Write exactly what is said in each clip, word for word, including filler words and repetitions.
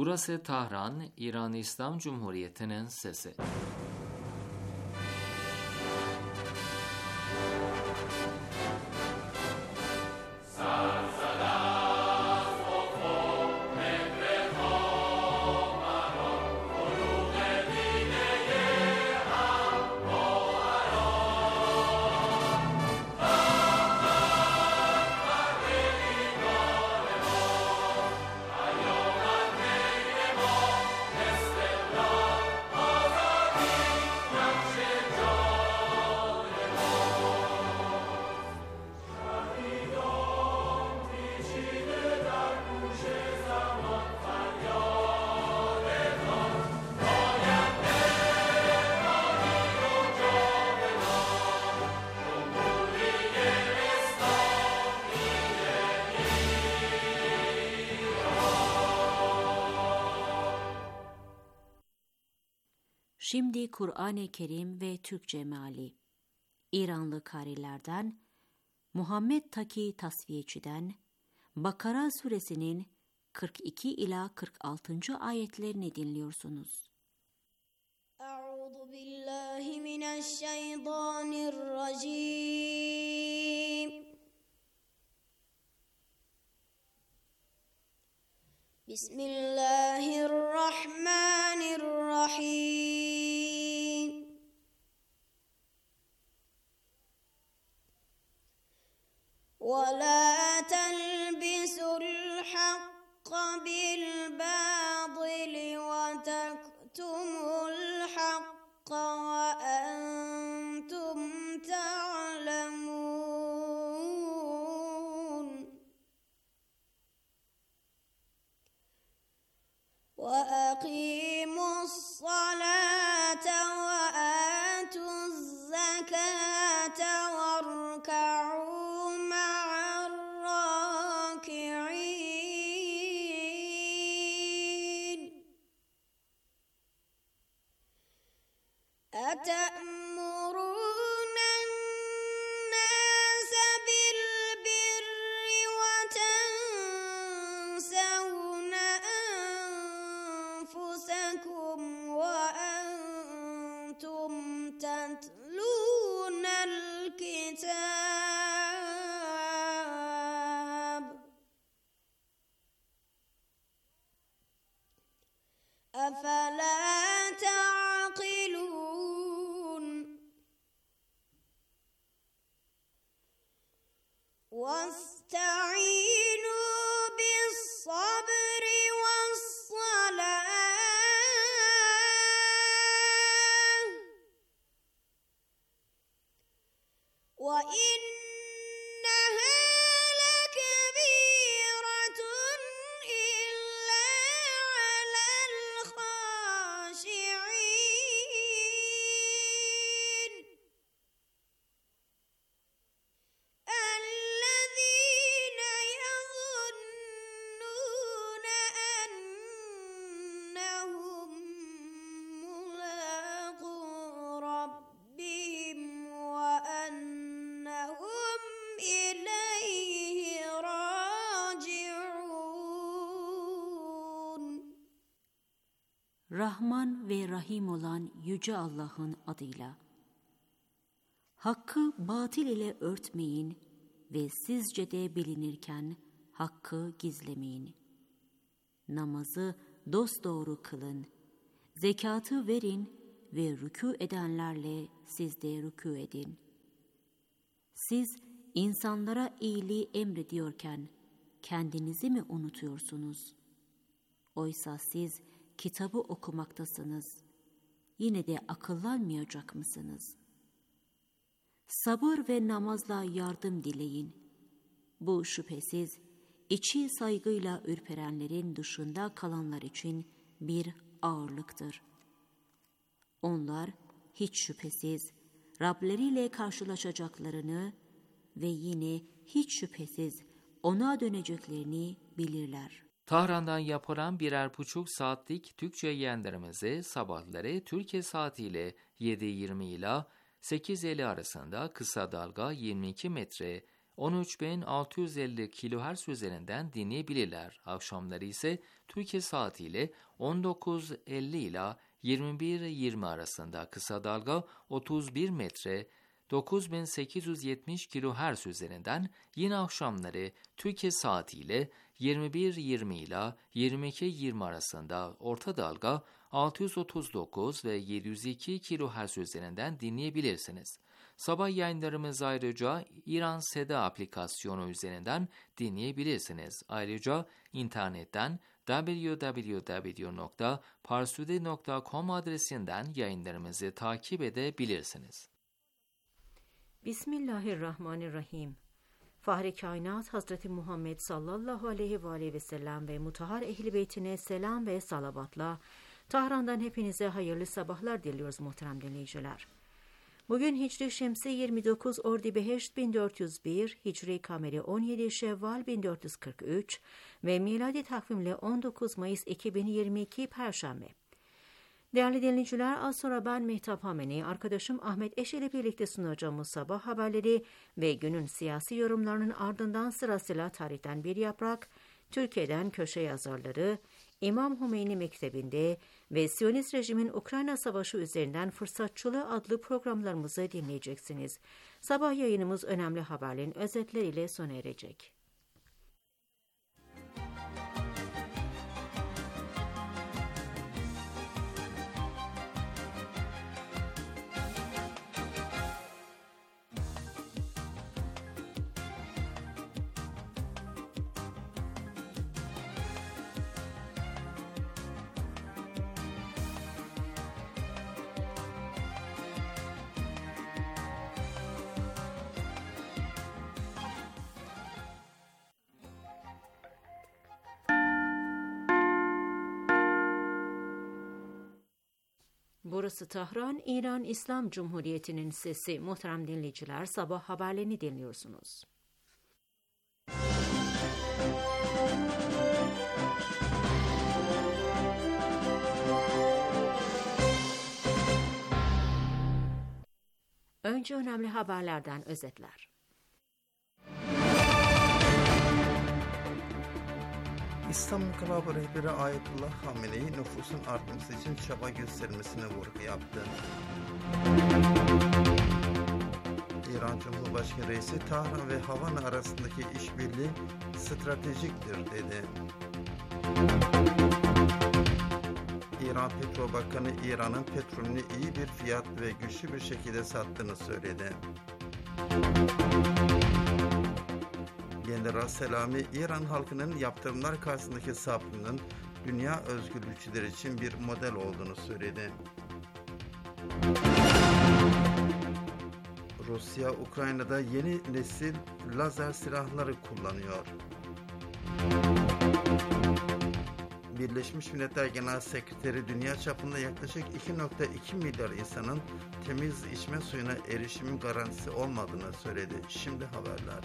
Burası Tahran, İran İslam Cumhuriyeti'nin sesi. Şimdi Kur'an-ı Kerim ve Türkçe meali. İranlı karilerden Muhammed Taki Tasfiyeçi'den Bakara suresinin kırk iki ila kırk altıncı ayetlerini dinliyorsunuz. Euzu billahi mineşşeytanirracim. Bismillahirrahmanirrahim. وَلَا تَلْبِسُوا الْحَقَّ بِالْبَاطِلِ وَتَكْتُمُوا الْحَقَّ وَأَنْتُمْ تَعْلَمُونَ وَأَقِيمُوا الصَّلَاةَ وَآتُوا الزَّكَاةَ وَارْكَعُوا أَتَأْمُرُونَ النَّاسَ بِالْبِرِّ وَتَنْسَوْنَ أَنفُسَكُمْ وَأَنْتُمْ تَتْلُونَ الْكِتَابَ أَفَلَا وَاسْتَعِينُوا بِالصَّبْرِ وَالصَّلَاةِ وَإِنَّهَا لَكَبِيرَةٌ إِلَّا عَلَى الْخَاشِعِينَ Rahman ve Rahim olan Yüce Allah'ın adıyla. Hakkı batil ile örtmeyin ve sizce de bilinirken hakkı gizlemeyin. Namazı dosdoğru kılın, zekatı verin ve rükû edenlerle siz de rükû edin. Siz insanlara iyiliği emrediyorken kendinizi mi unutuyorsunuz? Oysa siz kitabı okumaktasınız. Yine de akıllanmayacak mısınız? Sabır ve namazla yardım dileyin. Bu şüphesiz içi saygıyla ürperenlerin dışında kalanlar için bir ağırlıktır. Onlar hiç şüphesiz Rableriyle karşılaşacaklarını ve yine hiç şüphesiz ona döneceklerini bilirler. Tahran'dan yapılan birer buçuk saatlik Türkçe yayınlarımızı sabahları Türkiye saatiyle yedi yirmi ila sekiz elli arasında kısa dalga yirmi iki metre on üç bin altı yüz elli kilohertz üzerinden dinleyebilirler. Akşamları ise Türkiye saatiyle on dokuz elli ila yirmi bir yirmi arasında kısa dalga otuz bir metre dokuz bin sekiz yüz yetmiş kilohertz üzerinden, yine akşamları Türkiye saatiyle yirmi bir yirmi ila yirmi iki yirmi arasında orta dalga altı yüz otuz dokuz ve yedi yüz iki kilohertz üzerinden dinleyebilirsiniz. Sabah yayınlarımız ayrıca İran Seda aplikasyonu üzerinden dinleyebilirsiniz. Ayrıca internetten double-u double-u double-u nokta parsude nokta com adresinden yayınlarımızı takip edebilirsiniz. Bismillahirrahmanirrahim. Fahri Kainat Hazreti Muhammed sallallahu aleyhi ve aleyhi ve sellem ve mutahhar ehli beytine selam ve salavatla Tahran'dan hepinize hayırlı sabahlar diliyoruz muhterem dinleyiciler. Bugün Hicri Şemsi yirmi dokuz Ordibeheşt bin dört yüz bir, Hicri Kameri on yedi Şevval bin dört yüz kırk üç ve miladi takvimle on dokuz Mayıs iki bin yirmi iki Perşembe. Değerli dinleyiciler, az sonra ben Mehtap Hameni, arkadaşım Ahmet Eş ile birlikte sunacağımız sabah haberleri ve günün siyasi yorumlarının ardından sırasıyla tarihten bir yaprak, Türkiye'den köşe yazarları, İmam Hümeyni Mektebi'nde ve Siyonist rejimin Ukrayna Savaşı üzerinden Fırsatçılığı adlı programlarımızı dinleyeceksiniz. Sabah yayınımız önemli haberlerin özetleriyle sona erecek. Burası Tahran, İran İslam Cumhuriyeti'nin sesi. Muhterem dinleyiciler, sabah haberlerini dinliyorsunuz. Önce önemli haberlerden özetler. İslam İnkılabı rehberi Ayetullah Hamenei nüfusun artması için çaba göstermesine vurgu yaptı. İran Cumhurbaşkanı Reisi Tahran ve Havana arasındaki işbirliği stratejiktir dedi. İran Petrol Bakanı İran'ın petrolünü iyi bir fiyat ve güçlü bir şekilde sattığını söyledi. General Selami, İran halkının yaptırımlar karşısındaki sabrının dünya özgürlükçüleri için bir model olduğunu söyledi. Rusya, Ukrayna'da yeni nesil lazer silahları kullanıyor. Birleşmiş Milletler Genel Sekreteri dünya çapında yaklaşık iki nokta iki milyar insanın temiz içme suyuna erişimin garantisi olmadığını söyledi. Şimdi haberler.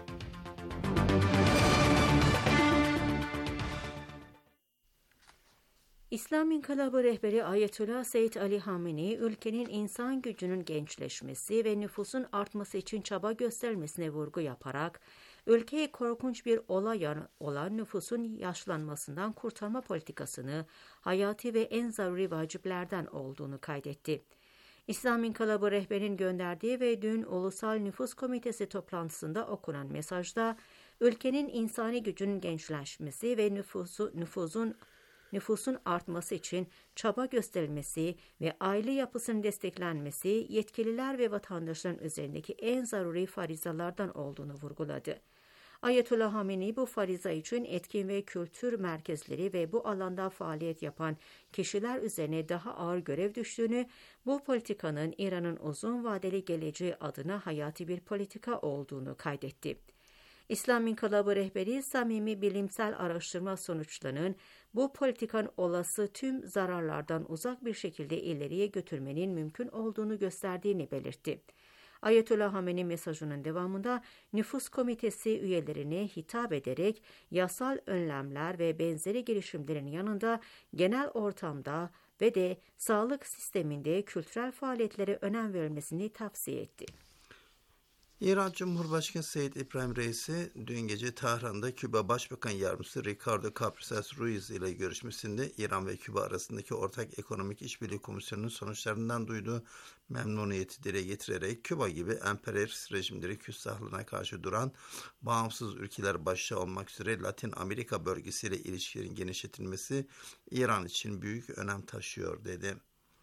İslam İnkılabı rehberi Ayetullah Seyyid Ali Hamenei, ülkenin insan gücünün gençleşmesi ve nüfusun artması için çaba göstermesine vurgu yaparak, ülkeyi korkunç bir olay olan nüfusun yaşlanmasından kurtarma politikasını hayati ve en zaruri vaciplerden olduğunu kaydetti. İslam İnkılabı rehberinin gönderdiği ve dün Ulusal Nüfus Komitesi toplantısında okunan mesajda, ülkenin insani gücünün gençleşmesi ve nüfusu, nüfusun nüfusun artması için çaba gösterilmesi ve aile yapısının desteklenmesi yetkililer ve vatandaşların üzerindeki en zaruri farizalardan olduğunu vurguladı. Ayetullah Hamenei bu fariza için etkin ve kültür merkezleri ve bu alanda faaliyet yapan kişiler üzerine daha ağır görev düştüğünü, bu politikanın İran'ın uzun vadeli geleceği adına hayati bir politika olduğunu kaydetti. İslam İnkılabı rehberi, samimi bilimsel araştırma sonuçlarının bu politikanın olası tüm zararlardan uzak bir şekilde ileriye götürmenin mümkün olduğunu gösterdiğini belirtti. Ayetullah Hamenei mesajının devamında nüfus komitesi üyelerine hitap ederek yasal önlemler ve benzeri girişimlerin yanında genel ortamda ve de sağlık sisteminde kültürel faaliyetlere önem verilmesini tavsiye etti. İran Cumhurbaşkanı Seyyid İbrahim Reisi dün gece Tahran'da Küba Başbakan Yardımcısı Ricardo Capriles Ruiz ile görüşmesinde İran ve Küba arasındaki Ortak Ekonomik İşbirliği Komisyonu'nun sonuçlarından duyduğu memnuniyeti dile getirerek Küba gibi emperyalist rejimleri küstahlığına karşı duran bağımsız ülkeler başta olmak üzere Latin Amerika bölgesiyle ilişkilerin genişletilmesi İran için büyük önem taşıyor dedi.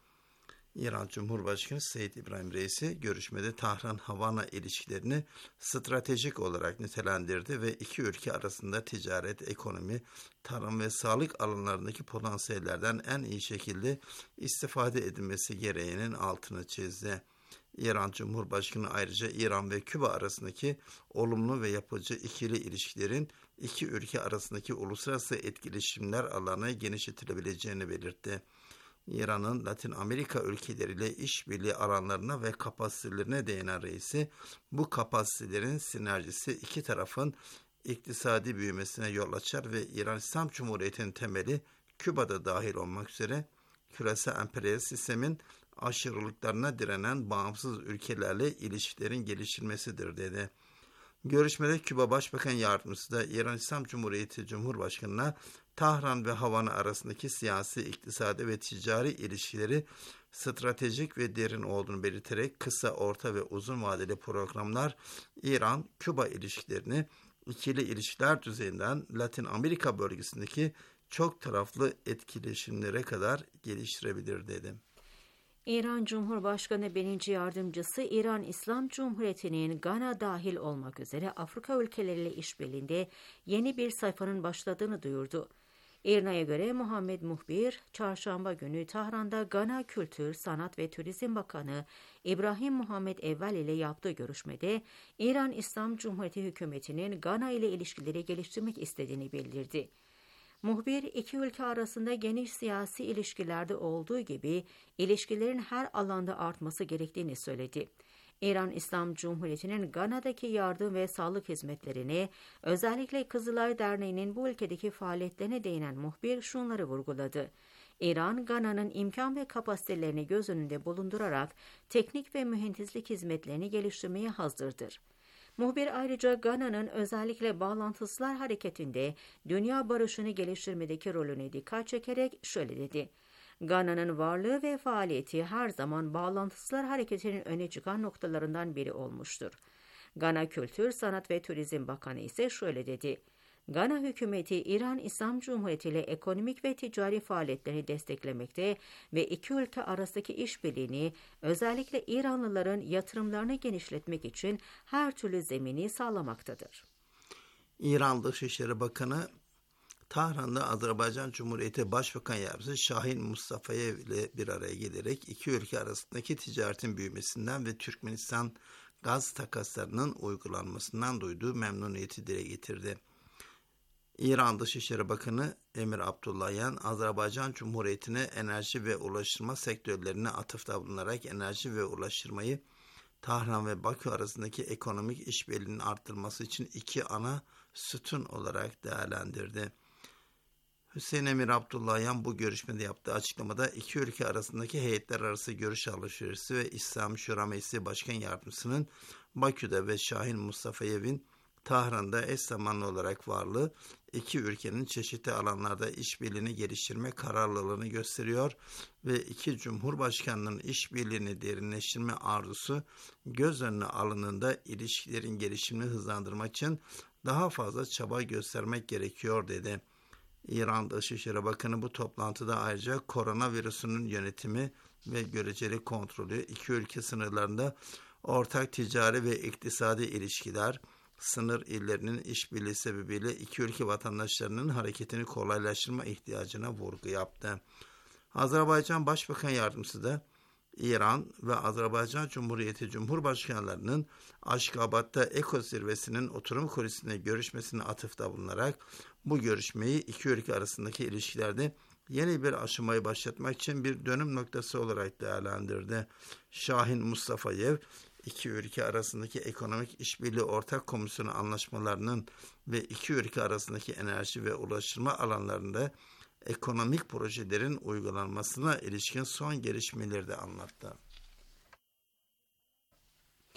İran Cumhurbaşkanı Seyyid İbrahim Reisi görüşmede Tahran-Havana ilişkilerini stratejik olarak nitelendirdi ve iki ülke arasında ticaret, ekonomi, tarım ve sağlık alanlarındaki potansiyellerden en iyi şekilde istifade edilmesi gereğinin altını çizdi. İran Cumhurbaşkanı ayrıca İran ve Küba arasındaki olumlu ve yapıcı ikili ilişkilerin iki ülke arasındaki uluslararası etkileşimler alanına genişletilebileceğini belirtti. İran'ın Latin Amerika ülkeleriyle işbirliği alanlarına ve kapasitelerine değinen reisi, bu kapasitelerin sinerjisi iki tarafın iktisadi büyümesine yol açar ve İran İslam Cumhuriyeti'nin temeli Küba'da dahil olmak üzere küresel emperyalist sistemin aşırılıklarına direnen bağımsız ülkelerle ilişkilerin geliştirilmesidir dedi. Görüşmede Küba Başbakan Yardımcısı da İran İslam Cumhuriyeti Cumhurbaşkanı'na Tahran ve Havana arasındaki siyasi, iktisadi ve ticari ilişkileri stratejik ve derin olduğunu belirterek kısa, orta ve uzun vadeli programlar İran-Küba ilişkilerini ikili ilişkiler düzeyinden Latin Amerika bölgesindeki çok taraflı etkileşimlere kadar geliştirebilir dedi. İran Cumhurbaşkanı birinci Yardımcısı İran İslam Cumhuriyeti'nin Gana dahil olmak üzere Afrika ülkeleriyle işbirliğinde yeni bir sayfanın başladığını duyurdu. İRNA'ya göre Muhammed Muhbir, çarşamba günü Tahran'da Gana Kültür, Sanat ve Turizm Bakanı İbrahim Muhammed Evvel ile yaptığı görüşmede İran İslam Cumhuriyeti hükümetinin Gana ile ilişkileri geliştirmek istediğini bildirdi. Muhbir, iki ülke arasında geniş siyasi ilişkilerde olduğu gibi ilişkilerin her alanda artması gerektiğini söyledi. İran İslam Cumhuriyeti'nin Gana'daki yardım ve sağlık hizmetlerini, özellikle Kızılay Derneği'nin bu ülkedeki faaliyetlerine değinen muhbir şunları vurguladı. İran, Gana'nın imkan ve kapasitelerini göz önünde bulundurarak teknik ve mühendislik hizmetlerini geliştirmeye hazırdır. Muhbir ayrıca Gana'nın özellikle bağlantısızlar hareketinde dünya barışını geliştirmedeki rolüne dikkat çekerek şöyle dedi. Gana'nın varlığı ve faaliyeti her zaman bağlantısızlar hareketinin öne çıkan noktalarından biri olmuştur. Gana Kültür, Sanat ve Turizm Bakanı ise şöyle dedi. Gana hükümeti İran İslam Cumhuriyeti ile ekonomik ve ticari faaliyetlerini desteklemekte ve iki ülke arasındaki işbirliğini, özellikle İranlıların yatırımlarını genişletmek için her türlü zemini sağlamaktadır. İran Dışişleri Bakanı Tahran'da Azerbaycan Cumhuriyeti Başbakan Yardımcısı Şahin Mustafayev ile bir araya gelerek iki ülke arasındaki ticaretin büyümesinden ve Türkmenistan gaz takaslarının uygulanmasından duyduğu memnuniyeti dile getirdi. İran Dışişleri Bakanı Emir Abdullahian, Azerbaycan Cumhuriyeti'ne enerji ve ulaştırma sektörlerine atıfta bulunarak enerji ve ulaştırmayı Tahran ve Bakü arasındaki ekonomik işbirliğinin arttırılması için iki ana sütun olarak değerlendirdi. Hüseyin Emir Abdullahian bu görüşmede yaptığı açıklamada iki ülke arasındaki heyetler arası görüş alışverişi ve İslam Şura Meclisi Başkan Yardımcısının Bakü'de ve Şahin Mustafayev'in Tahran'da eş zamanlı olarak varlığı iki ülkenin çeşitli alanlarda işbirliğini geliştirme kararlılığını gösteriyor ve iki Cumhurbaşkanının işbirliğini derinleştirme arzusu göz önüne alındığında ilişkilerin gelişimini hızlandırmak için daha fazla çaba göstermek gerekiyor dedi. İran Dışişleri Bakanı bu toplantıda ayrıca koronavirüsünün yönetimi ve göreceli kontrolü, iki ülke sınırlarında ortak ticari ve iktisadi ilişkiler, sınır illerinin işbirliği sebebiyle iki ülke vatandaşlarının hareketini kolaylaştırma ihtiyacına vurgu yaptı. Azerbaycan Başbakan Yardımcısı da İran ve Azerbaycan Cumhuriyeti Cumhurbaşkanlarının Aşkabat'ta Eko Zirvesi'nin oturum kulisinde görüşmesine atıfta bulunarak bu görüşmeyi iki ülke arasındaki ilişkilerde yeni bir aşamayı başlatmak için bir dönüm noktası olarak değerlendirdi. Şahin Mustafayev, iki ülke arasındaki ekonomik işbirliği ortak komisyonu anlaşmalarının ve iki ülke arasındaki enerji ve ulaştırma alanlarında ekonomik projelerin uygulanmasına ilişkin son gelişmeleri de anlattı.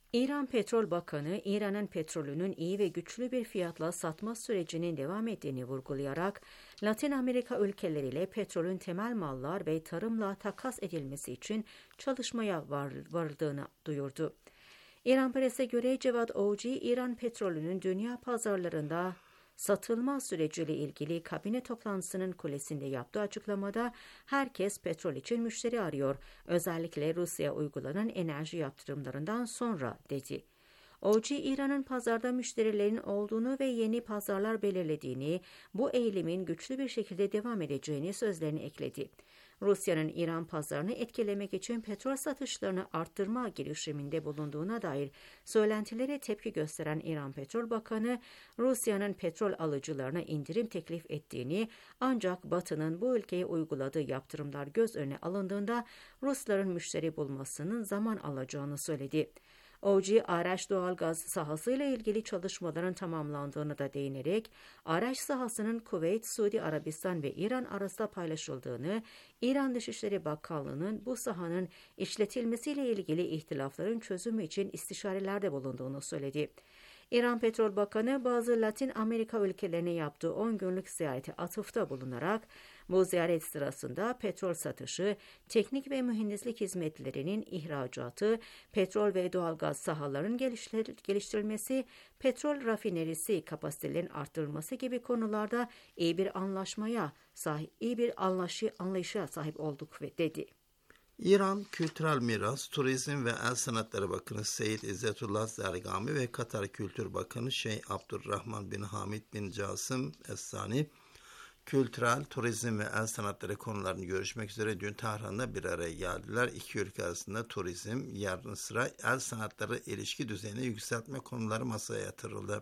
İran Petrol Bakanı, İran'ın petrolünün iyi ve güçlü bir fiyatla satma sürecinin devam ettiğini vurgulayarak, Latin Amerika ülkeleriyle petrolün temel mallar ve tarımla takas edilmesi için çalışmaya var, varıldığını duyurdu. İran Pres'e göre Cevat Oğci, İran petrolünün dünya pazarlarında satılma süreciyle ilgili kabine toplantısının kulesinde yaptığı açıklamada herkes petrol için müşteri arıyor, özellikle Rusya'ya uygulanan enerji yaptırımlarından sonra dedi. Oğci, İran'ın pazarda müşterilerin olduğunu ve yeni pazarlar belirlediğini, bu eğilimin güçlü bir şekilde devam edeceğini sözlerine ekledi. Rusya'nın İran pazarını etkilemek için petrol satışlarını arttırma girişiminde bulunduğuna dair söylentilere tepki gösteren İran Petrol Bakanı, Rusya'nın petrol alıcılarına indirim teklif ettiğini, ancak Batı'nın bu ülkeye uyguladığı yaptırımlar göz önüne alındığında Rusların müşteri bulmasının zaman alacağını söyledi. Oğci, Araç doğalgaz sahasıyla ilgili çalışmaların tamamlandığını da değinerek, Araç sahasının Kuveyt, Suudi Arabistan ve İran arasında paylaşıldığını, İran Dışişleri Bakanlığı'nın bu sahanın işletilmesiyle ilgili ihtilafların çözümü için istişarelerde bulunduğunu söyledi. İran Petrol Bakanı, bazı Latin Amerika ülkelerine yaptığı on günlük ziyarete atıfta bulunarak, bu ziyaret sırasında petrol satışı, teknik ve mühendislik hizmetlerinin ihracatı, petrol ve doğalgaz sahalarının geliştirilmesi, petrol rafinerisi kapasitelerinin arttırılması gibi konularda iyi bir anlaşmaya sahip, iyi bir anlaşı, anlayışa sahip olduk ve dedi. İran Kültürel Miras, Turizm ve El Sanatları Bakanı Seyyid İzzetullah Zergami ve Katar Kültür Bakanı Şeyh Abdurrahman bin Hamid bin Casım Es-Sani, kültürel, turizm ve el sanatları konularını görüşmek üzere dün Tahran'da bir araya geldiler. İki ülke arasında turizm, yanı sıra el sanatları ilişki düzeyini yükseltme konuları masaya yatırıldı.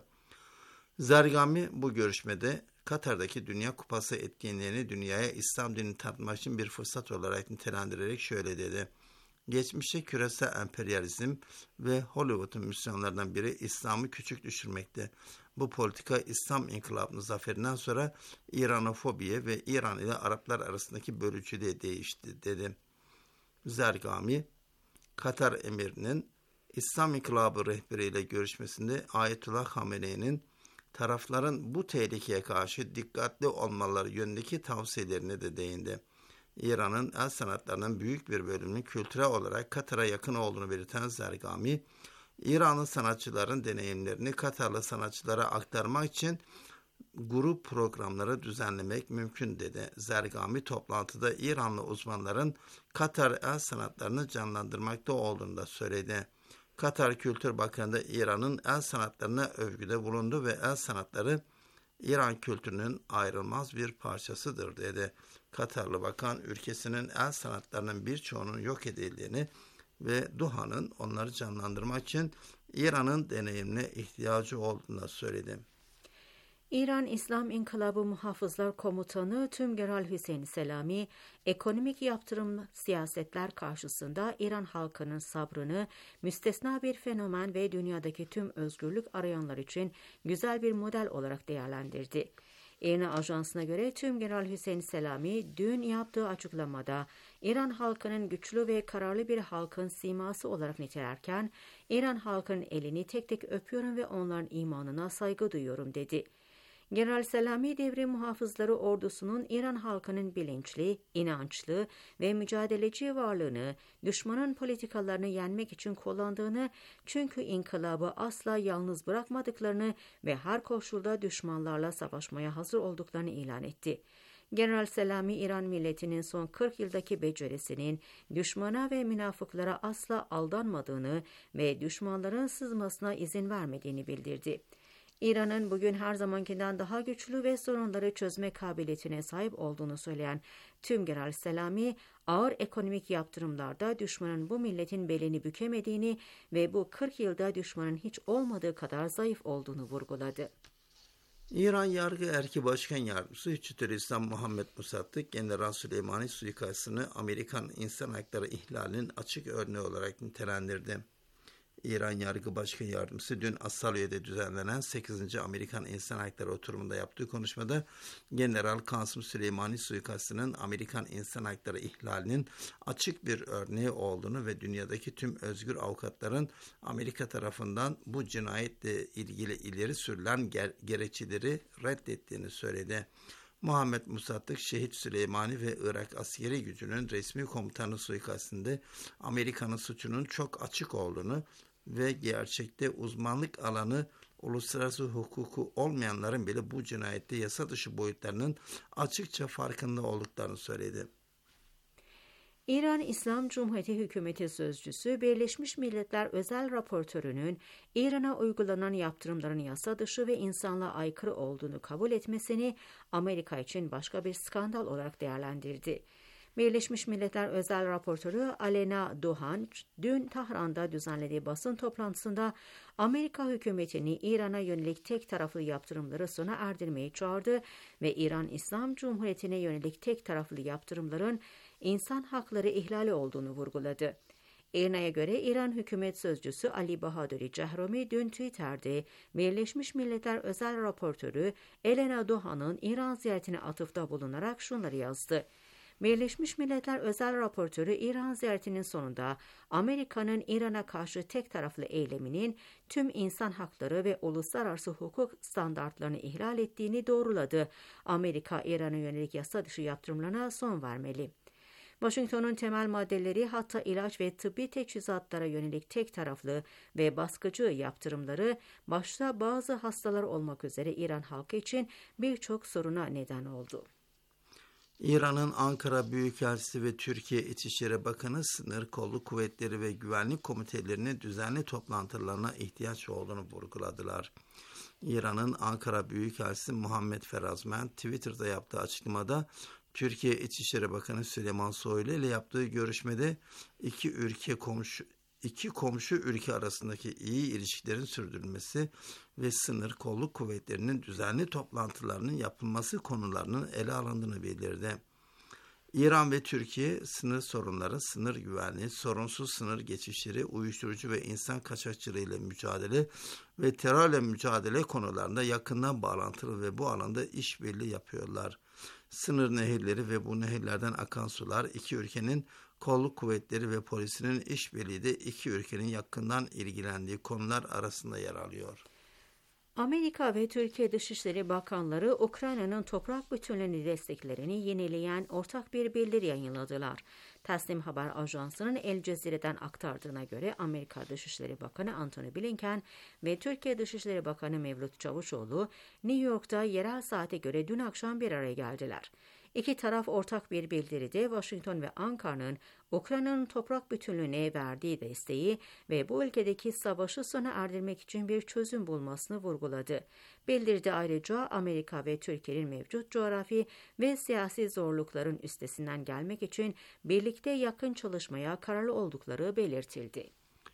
Zergami bu görüşmede Katar'daki Dünya Kupası etkinliğini dünyaya İslam dinini tanıtmak için bir fırsat olarak nitelendirerek şöyle dedi. Geçmişte küresel emperyalizm ve Hollywood'un misyonlarından biri İslam'ı küçük düşürmekte. Bu politika İslam İnkılabı'nın zaferinden sonra İranofobiye ve İran ile Araplar arasındaki bölücülüğe değişti dedi. Zergami, Katar emirinin İslam İnkılabı rehberiyle görüşmesinde Ayetullah Hamene'nin tarafların bu tehlikeye karşı dikkatli olmaları yönündeki tavsiyelerine de değindi. İran'ın el sanatlarının büyük bir bölümünün kültürel olarak Katar'a yakın olduğunu belirten Zergami, İranlı sanatçıların deneyimlerini Katarlı sanatçılara aktarmak için grup programları düzenlemek mümkün dedi. Zergami toplantıda İranlı uzmanların Katar el sanatlarını canlandırmakta olduğunu da söyledi. Katar Kültür Bakanı da İran'ın el sanatlarına övgüde bulundu ve el sanatları İran kültürünün ayrılmaz bir parçasıdır dedi. Katarlı bakan ülkesinin el sanatlarının birçoğunun yok edildiğini ve Duha'nın onları canlandırmak için İran'ın deneyimine ihtiyacı olduğunu söyledi. İran İslam İnkılabı Muhafızlar Komutanı Tümgeral Hüseyin Selami, ekonomik yaptırım siyasetler karşısında İran halkının sabrını müstesna bir fenomen ve dünyadaki tüm özgürlük arayanlar için güzel bir model olarak değerlendirdi. İRNA Ajansı'na göre Tümgeral Hüseyin Selami dün yaptığı açıklamada İran halkının güçlü ve kararlı bir halkın siması olarak nitelerken, İran halkının elini tek tek öpüyorum ve onların imanına saygı duyuyorum dedi. General Selami, devrim muhafızları ordusunun İran halkının bilinçli, inançlı ve mücadeleci varlığını, düşmanın politikalarını yenmek için kullandığını, çünkü inkılabı asla yalnız bırakmadıklarını ve her koşulda düşmanlarla savaşmaya hazır olduklarını ilan etti. General Selami, İran milletinin son kırk yıldaki becerisinin düşmana ve münafıklara asla aldanmadığını ve düşmanların sızmasına izin vermediğini bildirdi. İran'ın bugün her zamankinden daha güçlü ve sorunları çözme kabiliyetine sahip olduğunu söyleyen Tümgeral Selami, ağır ekonomik yaptırımlarda düşmanın bu milletin belini bükemediğini ve bu kırk yılda düşmanın hiç olmadığı kadar zayıf olduğunu vurguladı. İran Yargı Erki Başkan Yardımcısı Hüccetülislam Muhammed Musaddık, General Süleymani suikastını Amerikan insan hakları ihlalinin açık örneği olarak nitelendirdi. İran Yargı Başkan Yardımcısı dün Asalye'de düzenlenen sekizinci Amerikan İnsan Hakları oturumunda yaptığı konuşmada General Kasım Süleymani suikastının Amerikan İnsan Hakları ihlalinin açık bir örneği olduğunu ve dünyadaki tüm özgür avukatların Amerika tarafından bu cinayetle ilgili ileri sürülen ger- gerekçeleri reddettiğini söyledi. Muhammed Musaddık, Şehit Süleymani ve Irak askeri gücünün resmi komutanı suikastinde Amerika'nın suçunun çok açık olduğunu ve gerçekte uzmanlık alanı uluslararası hukuku olmayanların bile bu cinayette yasa dışı boyutlarının açıkça farkında olduklarını söyledi. İran İslam Cumhuriyeti Hükümeti Sözcüsü, Birleşmiş Milletler Özel Raportörü'nün İran'a uygulanan yaptırımların yasa dışı ve insanlığa aykırı olduğunu kabul etmesini Amerika için başka bir skandal olarak değerlendirdi. Birleşmiş Milletler Özel Raportörü Alena Dohan, dün Tahran'da düzenlediği basın toplantısında Amerika hükümetini İran'a yönelik tek taraflı yaptırımları sona erdirmeyi çağırdı ve İran İslam Cumhuriyeti'ne yönelik tek taraflı yaptırımların insan hakları ihlali olduğunu vurguladı. I R N A'ya göre İran Hükümet Sözcüsü Ali Bahadori Cehromi dün Twitter'de Birleşmiş Milletler Özel Raportörü Elena Dohan'ın İran ziyaretine atıfta bulunarak şunları yazdı. Birleşmiş Milletler Özel Raportörü İran ziyaretinin sonunda Amerika'nın İran'a karşı tek taraflı eyleminin tüm insan hakları ve uluslararası hukuk standartlarını ihlal ettiğini doğruladı. Amerika, İran'a yönelik yasa dışı yaptırımlarına son vermeli. Washington'un temel maddeleri, hatta ilaç ve tıbbi teçhizatlara yönelik tek taraflı ve baskıcı yaptırımları başta bazı hastalar olmak üzere İran halkı için birçok soruna neden oldu. İran'ın Ankara Büyükelçisi ve Türkiye İçişleri Bakanı sınır kolluk kuvvetleri ve güvenlik komitelerinin düzenli toplantılarına ihtiyaç olduğunu vurguladılar. İran'ın Ankara Büyükelçisi Muhammed Ferazmen Twitter'da yaptığı açıklamada Türkiye İçişleri Bakanı Süleyman Soylu ile yaptığı görüşmede iki ülke komşu iki komşu ülke arasındaki iyi ilişkilerin sürdürülmesi ve sınır kolluk kuvvetlerinin düzenli toplantılarının yapılması konularının ele alındığını bildirdi. İran ve Türkiye sınır sorunları, sınır güvenliği, sorunsuz sınır geçişleri, uyuşturucu ve insan kaçakçılığı ile mücadele ve terörle mücadele konularında yakından bağlantılı ve bu alanda işbirliği yapıyorlar. Sınır nehirleri ve bu nehirlerden akan sular, iki ülkenin kolluk kuvvetleri ve polisinin işbirliği de iki ülkenin yakından ilgilendiği konular arasında yer alıyor. Amerika ve Türkiye Dışişleri Bakanları Ukrayna'nın toprak bütünlüğünü desteklerini yenileyen ortak bir bildiri yayınladılar. Tasnim Haber Ajansı'nın El Cezire'den aktardığına göre Amerika Dışişleri Bakanı Antony Blinken ve Türkiye Dışişleri Bakanı Mevlüt Çavuşoğlu New York'ta yerel saate göre dün akşam bir araya geldiler. İki taraf ortak bir bildiride Washington ve Ankara'nın Ukrayna'nın toprak bütünlüğüne verdiği desteği ve bu ülkedeki savaşı sona erdirmek için bir çözüm bulmasını vurguladı. Bildiride ayrıca Amerika ve Türkiye'nin mevcut coğrafi ve siyasi zorlukların üstesinden gelmek için birlikte yakın çalışmaya kararlı oldukları belirtildi.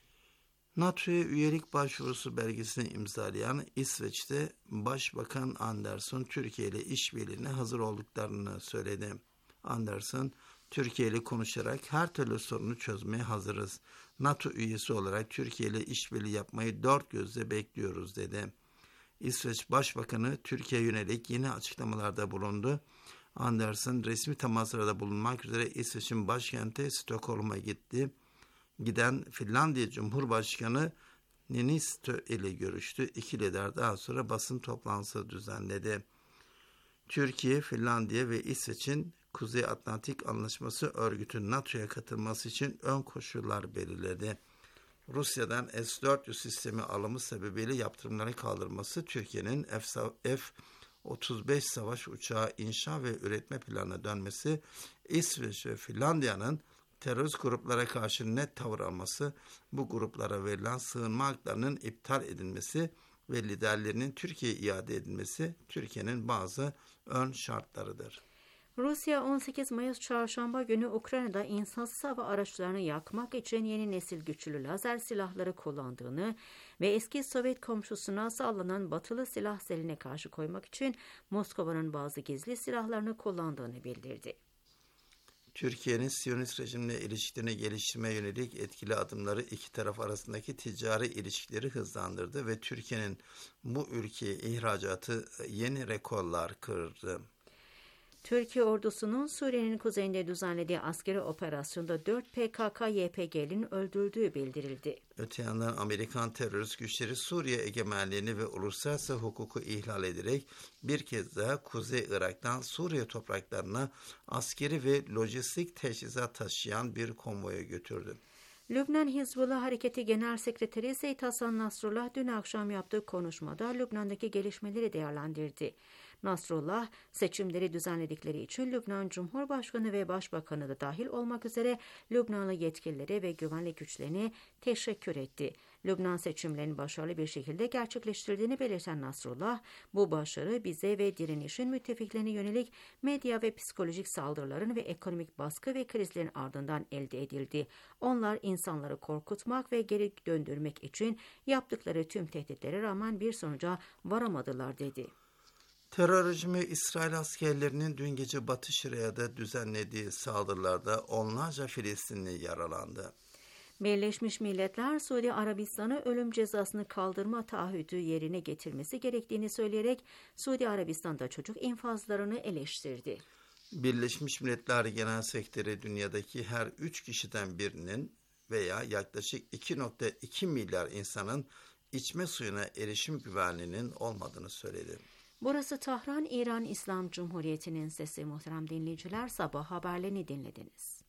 NATO'ya üyelik başvurusu belgesini imzalayan İsveç'te Başbakan Andersson Türkiye ile işbirliğine hazır olduklarını söyledi. Andersson, Türkiye ile konuşarak her türlü sorunu çözmeye hazırız. NATO üyesi olarak Türkiye ile işbirliği yapmayı dört gözle bekliyoruz dedi. İsveç Başbakanı Türkiye yönelik yeni açıklamalarda bulundu. Andersson resmi temaslarda bulunmak üzere İsveç'in başkenti Stockholm'a gitti. Giden Finlandiya Cumhurbaşkanı Niinistö ile görüştü. İki lider daha sonra basın toplantısı düzenledi. Türkiye, Finlandiya ve İsveç'in Kuzey Atlantik Anlaşması Örgütü NATO'ya katılması için ön koşullar belirledi. Rusya'dan S dört yüz sistemi alımı sebebiyle yaptırımların kaldırılması, Türkiye'nin F otuz beş savaş uçağı inşa ve üretme planına dönmesi, İsveç ve Finlandiya'nın terörist gruplara karşı net tavır alması, bu gruplara verilen sığınma haklarının iptal edilmesi ve liderlerinin Türkiye'ye iade edilmesi Türkiye'nin bazı ön şartlarıdır. Rusya on sekiz Mayıs Çarşamba günü Ukrayna'da insansız hava araçlarını yakmak için yeni nesil güçlü lazer silahları kullandığını ve eski Sovyet komşusuna sağlanan batılı silah seline karşı koymak için Moskova'nın bazı gizli silahlarını kullandığını bildirdi. Türkiye'nin Siyonist rejimle ilişkilerini geliştirmeye yönelik etkili adımları iki taraf arasındaki ticari ilişkileri hızlandırdı ve Türkiye'nin bu ülkeye ihracatı yeni rekorlar kırdı. Türkiye ordusunun Suriye'nin kuzeyinde düzenlediği askeri operasyonda dört P K K Y P G'linin öldürüldüğü bildirildi. Öte yandan Amerikan terörist güçleri Suriye egemenliğini ve uluslararası hukuku ihlal ederek bir kez daha Kuzey Irak'tan Suriye topraklarına askeri ve lojistik teçhizat taşıyan bir konvoyu götürdü. Lübnan Hizbullah Hareketi Genel Sekreteri Seyyid Hasan Nasrullah dün akşam yaptığı konuşmada Lübnan'daki gelişmeleri değerlendirdi. Nasrullah, seçimleri düzenledikleri için Lübnan Cumhurbaşkanı ve Başbakanı da dahil olmak üzere Lübnanlı yetkililere ve güvenlik güçlerine teşekkür etti. Lübnan seçimlerini başarılı bir şekilde gerçekleştirdiğini belirten Nasrullah, bu başarı bize ve direnişin müttefiklerine yönelik medya ve psikolojik saldırıların ve ekonomik baskı ve krizlerin ardından elde edildi. Onlar insanları korkutmak ve geri döndürmek için yaptıkları tüm tehditlere rağmen bir sonuca varamadılar dedi. Terör rejimi İsrail askerlerinin dün gece Batı Şeria'da düzenlediği saldırılarda onlarca Filistinli yaralandı. Birleşmiş Milletler, Suudi Arabistan'a ölüm cezasını kaldırma taahhüdü yerine getirmesi gerektiğini söyleyerek Suudi Arabistan'da çocuk infazlarını eleştirdi. Birleşmiş Milletler Genel Sekreteri dünyadaki her üç kişiden birinin veya yaklaşık iki virgül iki milyar insanın içme suyuna erişim güvenliğinin olmadığını söyledi. Burası Tahran, İran İslam Cumhuriyeti'nin sesi. Muhterem dinleyiciler, sabah haberlerini dinlediniz.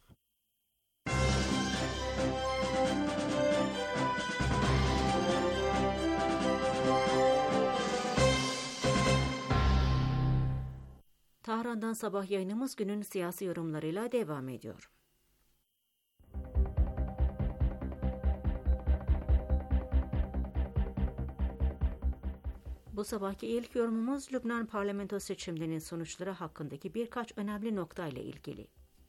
Tahran'dan sabah yayınımız günün siyasi yorumlarıyla devam ediyor. Bu sabahki ilk yorumumuz Lübnan parlamento seçimlerinin sonuçları hakkındaki birkaç önemli noktayla ilgili.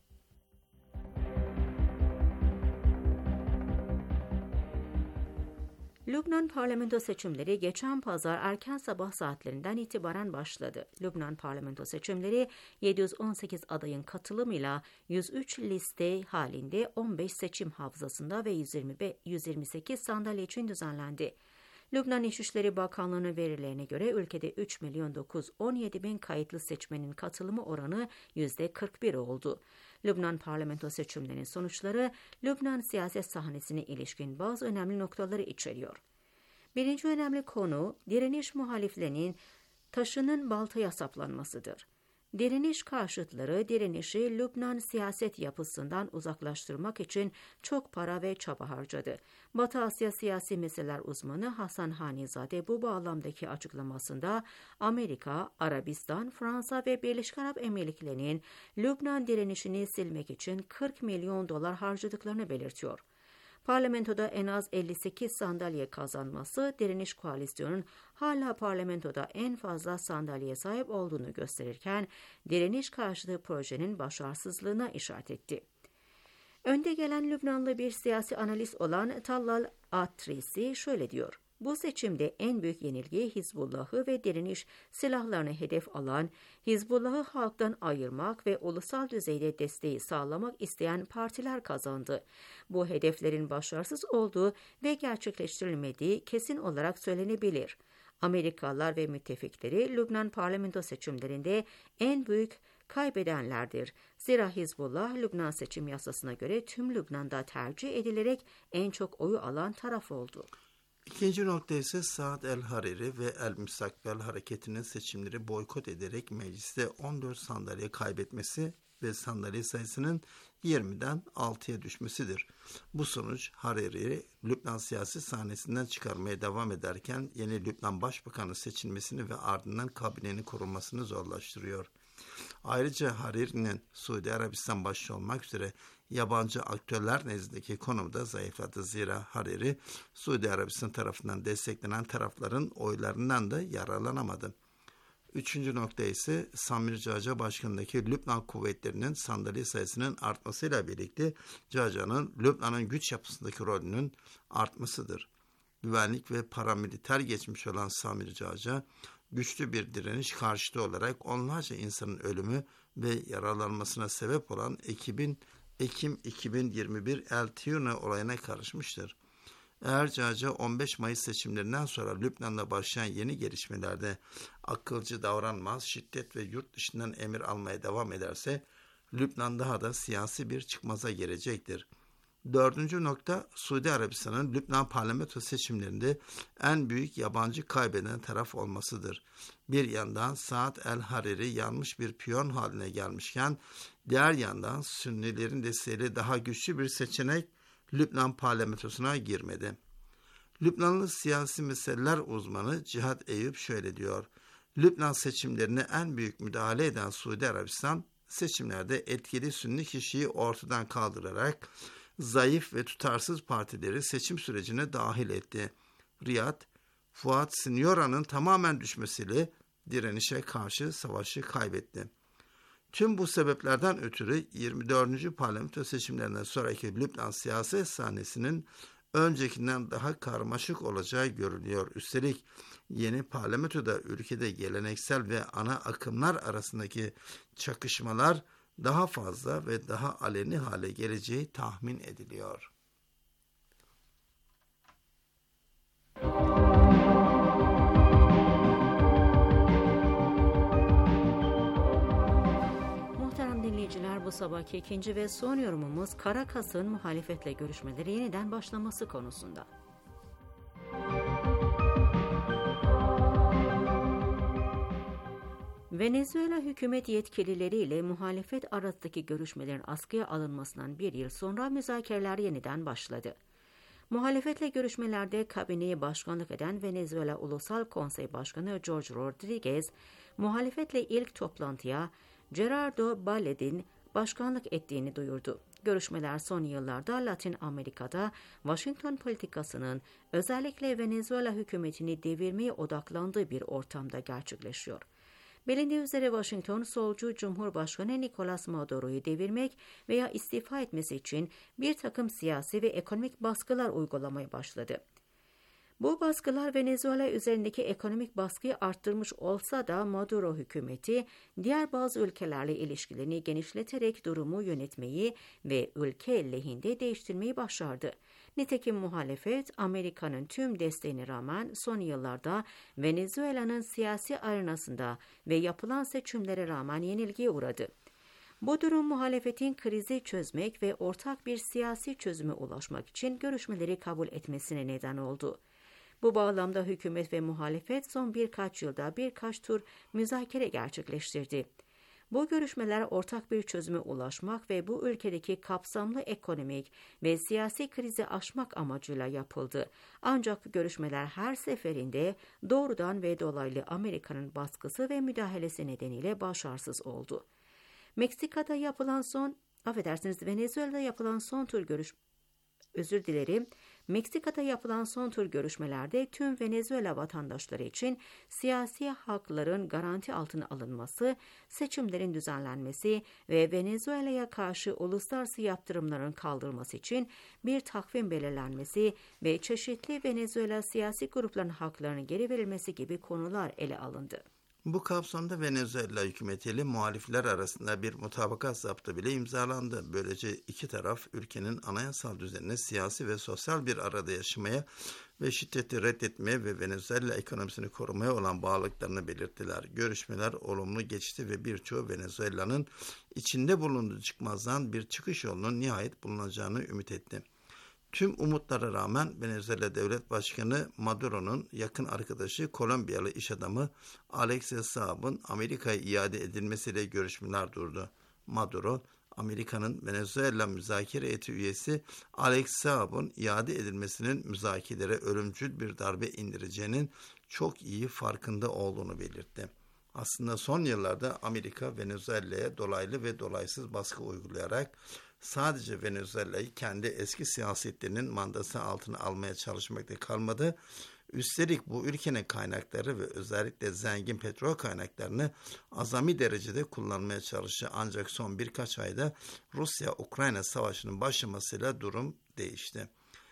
Lübnan parlamento seçimleri geçen pazar erken sabah saatlerinden itibaren başladı. Lübnan parlamento seçimleri yedi yüz on sekiz adayın katılımıyla yüz üç liste halinde on beş seçim havzasında ve yüz yirmi sekiz sandalye için düzenlendi. Lübnan İçişleri Bakanlığı'nın verilerine göre ülkede üç milyon dokuz yüz on yedi bin kayıtlı seçmenin katılımı oranı yüzde kırk bir oldu. Lübnan parlamento seçimlerinin sonuçları Lübnan siyaset sahnesine ilişkin bazı önemli noktaları içeriyor. Birinci önemli konu direniş muhaliflerinin taşının baltaya saplanmasıdır. Direniş karşıtları direnişi Lübnan siyaset yapısından uzaklaştırmak için çok para ve çaba harcadı. Batı Asya siyasi meseleler uzmanı Hasan Hanizade bu bağlamdaki açıklamasında Amerika, Arabistan, Fransa ve Birleşik Arap Emirlikleri'nin Lübnan direnişini silmek için kırk milyon dolar harcadıklarını belirtiyor. Parlamentoda en az elli sekiz sandalye kazanması, direniş koalisyonunun hala parlamentoda en fazla sandalyeye sahip olduğunu gösterirken, direniş karşıtı projenin başarısızlığına işaret etti. Önde gelen Lübnanlı bir siyasi analist olan Tallal Atrisi şöyle diyor: Bu seçimde en büyük yenilgi Hizbullah'ı ve direniş silahlarını hedef alan, Hizbullah'ı halktan ayırmak ve ulusal düzeyde desteği sağlamak isteyen partiler kazandı. Bu hedeflerin başarısız olduğu ve gerçekleştirilmediği kesin olarak söylenebilir. Amerikalılar ve müttefikleri Lübnan parlamento seçimlerinde en büyük kaybedenlerdir. Zira Hizbullah, Lübnan seçim yasasına göre tüm Lübnan'da tercih edilerek en çok oyu alan taraf oldu. İkinci nokta ise Saad el-Hariri ve El-Müstakbel hareketinin seçimleri boykot ederek mecliste on dört sandalye kaybetmesi ve sandalye sayısının yirmiden altıya düşmesidir. Bu sonuç Hariri'yi Lübnan siyasi sahnesinden çıkarmaya devam ederken yeni Lübnan Başbakanı seçilmesini ve ardından kabinenin kurulmasını zorlaştırıyor. Ayrıca Hariri'nin Suudi Arabistan başta olmak üzere yabancı aktörler nezdindeki konumu da zayıfladı. Zira Hariri, Suudi Arabistan tarafından desteklenen tarafların oylarından da yararlanamadı. Üçüncü nokta ise Samir Caca başkanındaki Lübnan kuvvetlerinin sandalye sayısının artmasıyla birlikte Caca'nın Lübnan'ın güç yapısındaki rolünün artmasıdır. Güvenlik ve paramiliter geçmiş olan Samir Caca, güçlü bir direniş karşıtı olarak onlarca insanın ölümü ve yaralanmasına sebep olan ekibin Ekim iki bin yirmi bir El Tiyune olayına karışmıştır. Eğer C H P on beş Mayıs seçimlerinden sonra Lübnan'da başlayan yeni gelişmelerde akılcı davranmaz, şiddet ve yurt dışından emir almaya devam ederse Lübnan daha da siyasi bir çıkmaza girecektir. Dördüncü nokta, Suudi Arabistan'ın Lübnan parlamento seçimlerinde en büyük yabancı kaybeden taraf olmasıdır. Bir yandan Saad el-Hariri yanlış bir piyon haline gelmişken, diğer yandan Sünnilerin desteğiyle daha güçlü bir seçenek Lübnan parlamentosuna girmedi. Lübnanlı siyasi meseleler uzmanı Cihat Eyüp şöyle diyor: Lübnan seçimlerine en büyük müdahale eden Suudi Arabistan, seçimlerde etkili Sünni kişiyi ortadan kaldırarak zayıf ve tutarsız partileri seçim sürecine dahil etti. Riyad, Fuat Sinyora'nın tamamen düşmesiyle direnişe karşı savaşı kaybetti. Tüm bu sebeplerden ötürü yirmi dördüncü parlamento seçimlerinden sonraki Lübnan siyaset sahnesinin öncekinden daha karmaşık olacağı görülüyor. Üstelik yeni parlamentoda ülkede geleneksel ve ana akımlar arasındaki çakışmalar daha fazla ve daha aleni hale geleceği tahmin ediliyor. Muhterem dinleyiciler, bu sabahki ikinci ve son yorumumuz Karakas'ın muhalefetle görüşmeleri yeniden başlaması konusunda. Venezuela hükümet yetkilileriyle muhalefet arasındaki görüşmelerin askıya alınmasından bir yıl sonra müzakereler yeniden başladı. Muhalefetle görüşmelerde kabineye başkanlık eden Venezuela Ulusal Konsey Başkanı George Rodriguez, muhalefetle ilk toplantıya Gerardo Baled'in başkanlık ettiğini duyurdu. Görüşmeler son yıllarda Latin Amerika'da Washington politikasının özellikle Venezuela hükümetini devirmeye odaklandığı bir ortamda gerçekleşiyor. Bilindiği üzere Washington, solcu Cumhurbaşkanı Nicolas Maduro'yu devirmek veya istifa etmesi için bir takım siyasi ve ekonomik baskılar uygulamaya başladı. Bu baskılar Venezuela üzerindeki ekonomik baskıyı arttırmış olsa da Maduro hükümeti diğer bazı ülkelerle ilişkilerini genişleterek durumu yönetmeyi ve ülke lehinde değiştirmeyi başardı. Nitekim muhalefet, Amerika'nın tüm desteğine rağmen son yıllarda Venezuela'nın siyasi arenasında ve yapılan seçimlere rağmen yenilgiye uğradı. Bu durum muhalefetin krizi çözmek ve ortak bir siyasi çözüme ulaşmak için görüşmeleri kabul etmesine neden oldu. Bu bağlamda hükümet ve muhalefet son birkaç yılda birkaç tur müzakere gerçekleştirdi. Bu görüşmeler ortak bir çözüme ulaşmak ve bu ülkedeki kapsamlı ekonomik ve siyasi krizi aşmak amacıyla yapıldı. Ancak görüşmeler her seferinde doğrudan ve dolaylı Amerika'nın baskısı ve müdahalesi nedeniyle başarısız oldu. Meksika'da yapılan son, affedersiniz Venezuela'da yapılan son tur görüş, özür dilerim, Meksika'da yapılan son tur görüşmelerde tüm Venezuela vatandaşları için siyasi hakların garanti altına alınması, seçimlerin düzenlenmesi ve Venezuela'ya karşı uluslararası yaptırımların kaldırılması için bir takvim belirlenmesi ve çeşitli Venezuela siyasi grupların haklarının geri verilmesi gibi konular ele alındı. Bu kapsamda Venezuela hükümetiyle muhalifler arasında bir mutabakat zaptı bile imzalandı. Böylece iki taraf ülkenin anayasal düzenine siyasi ve sosyal bir arada yaşamaya ve şiddeti reddetmeye ve Venezuela ekonomisini korumaya olan bağlılıklarını belirttiler. Görüşmeler olumlu geçti ve birçoğu Venezuela'nın içinde bulunduğu çıkmazdan bir çıkış yolunun nihayet bulunacağını ümit etti. Tüm umutlara rağmen Venezuela Devlet Başkanı Maduro'nun yakın arkadaşı Kolombiyalı iş adamı Alexis Saab'ın Amerika'ya iade edilmesiyle görüşmeler durdu. Maduro, Amerika'nın Venezuela müzakere heyeti üyesi Alexis Saab'ın iade edilmesinin müzakerelere ölümcül bir darbe indireceğinin çok iyi farkında olduğunu belirtti. Aslında son yıllarda Amerika Venezuela'ya dolaylı ve dolaysız baskı uygulayarak sadece Venezuela'yı kendi eski siyasetlerinin mandası altına almaya çalışmakta kalmadı. Üstelik bu ülkenin kaynakları ve özellikle zengin petrol kaynaklarını azami derecede kullanmaya çalıştı. Ancak son birkaç ayda Rusya-Ukrayna savaşının başlamasıyla durum değişti.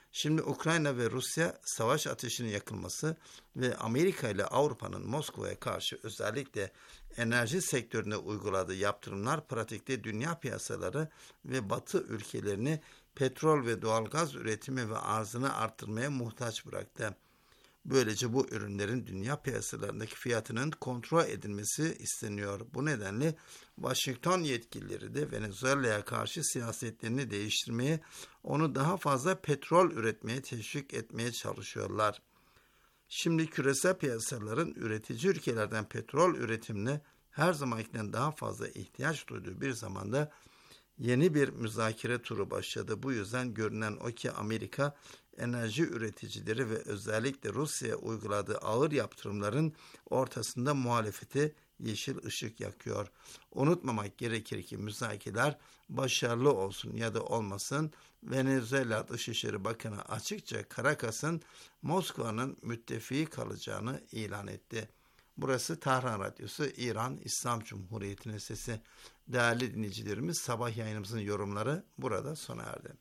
Şimdi Ukrayna ve Rusya savaş ateşinin yakılması ve Amerika ile Avrupa'nın Moskova'ya karşı özellikle enerji sektörüne uyguladığı yaptırımlar pratikte dünya piyasaları ve Batı ülkelerini petrol ve doğalgaz üretimi ve arzını arttırmaya muhtaç bıraktı. Böylece bu ürünlerin dünya piyasalarındaki fiyatının kontrol edilmesi isteniyor. Bu nedenle Washington yetkilileri de Venezuela'ya karşı siyasetlerini değiştirmeye, onu daha fazla petrol üretmeye teşvik etmeye çalışıyorlar. Şimdi küresel piyasaların üretici ülkelerden petrol üretimine her zamankinden daha fazla ihtiyaç duyduğu bir zamanda yeni bir müzakere turu başladı. Bu yüzden görünen o ki Amerika enerji üreticileri ve özellikle Rusya'ya uyguladığı ağır yaptırımların ortasında muhalefete yeşil ışık yakıyor. Unutmamak gerekir ki müzakereler başarılı olsun ya da olmasın, Venezuela Dışişleri Bakanı açıkça Caracas'ın Moskova'nın müttefiği kalacağını ilan etti. Burası Tahran Radyosu, İran İslam Cumhuriyeti'nin sesi. Değerli dinleyicilerimiz, sabah yayınımızın yorumları burada sona erdi.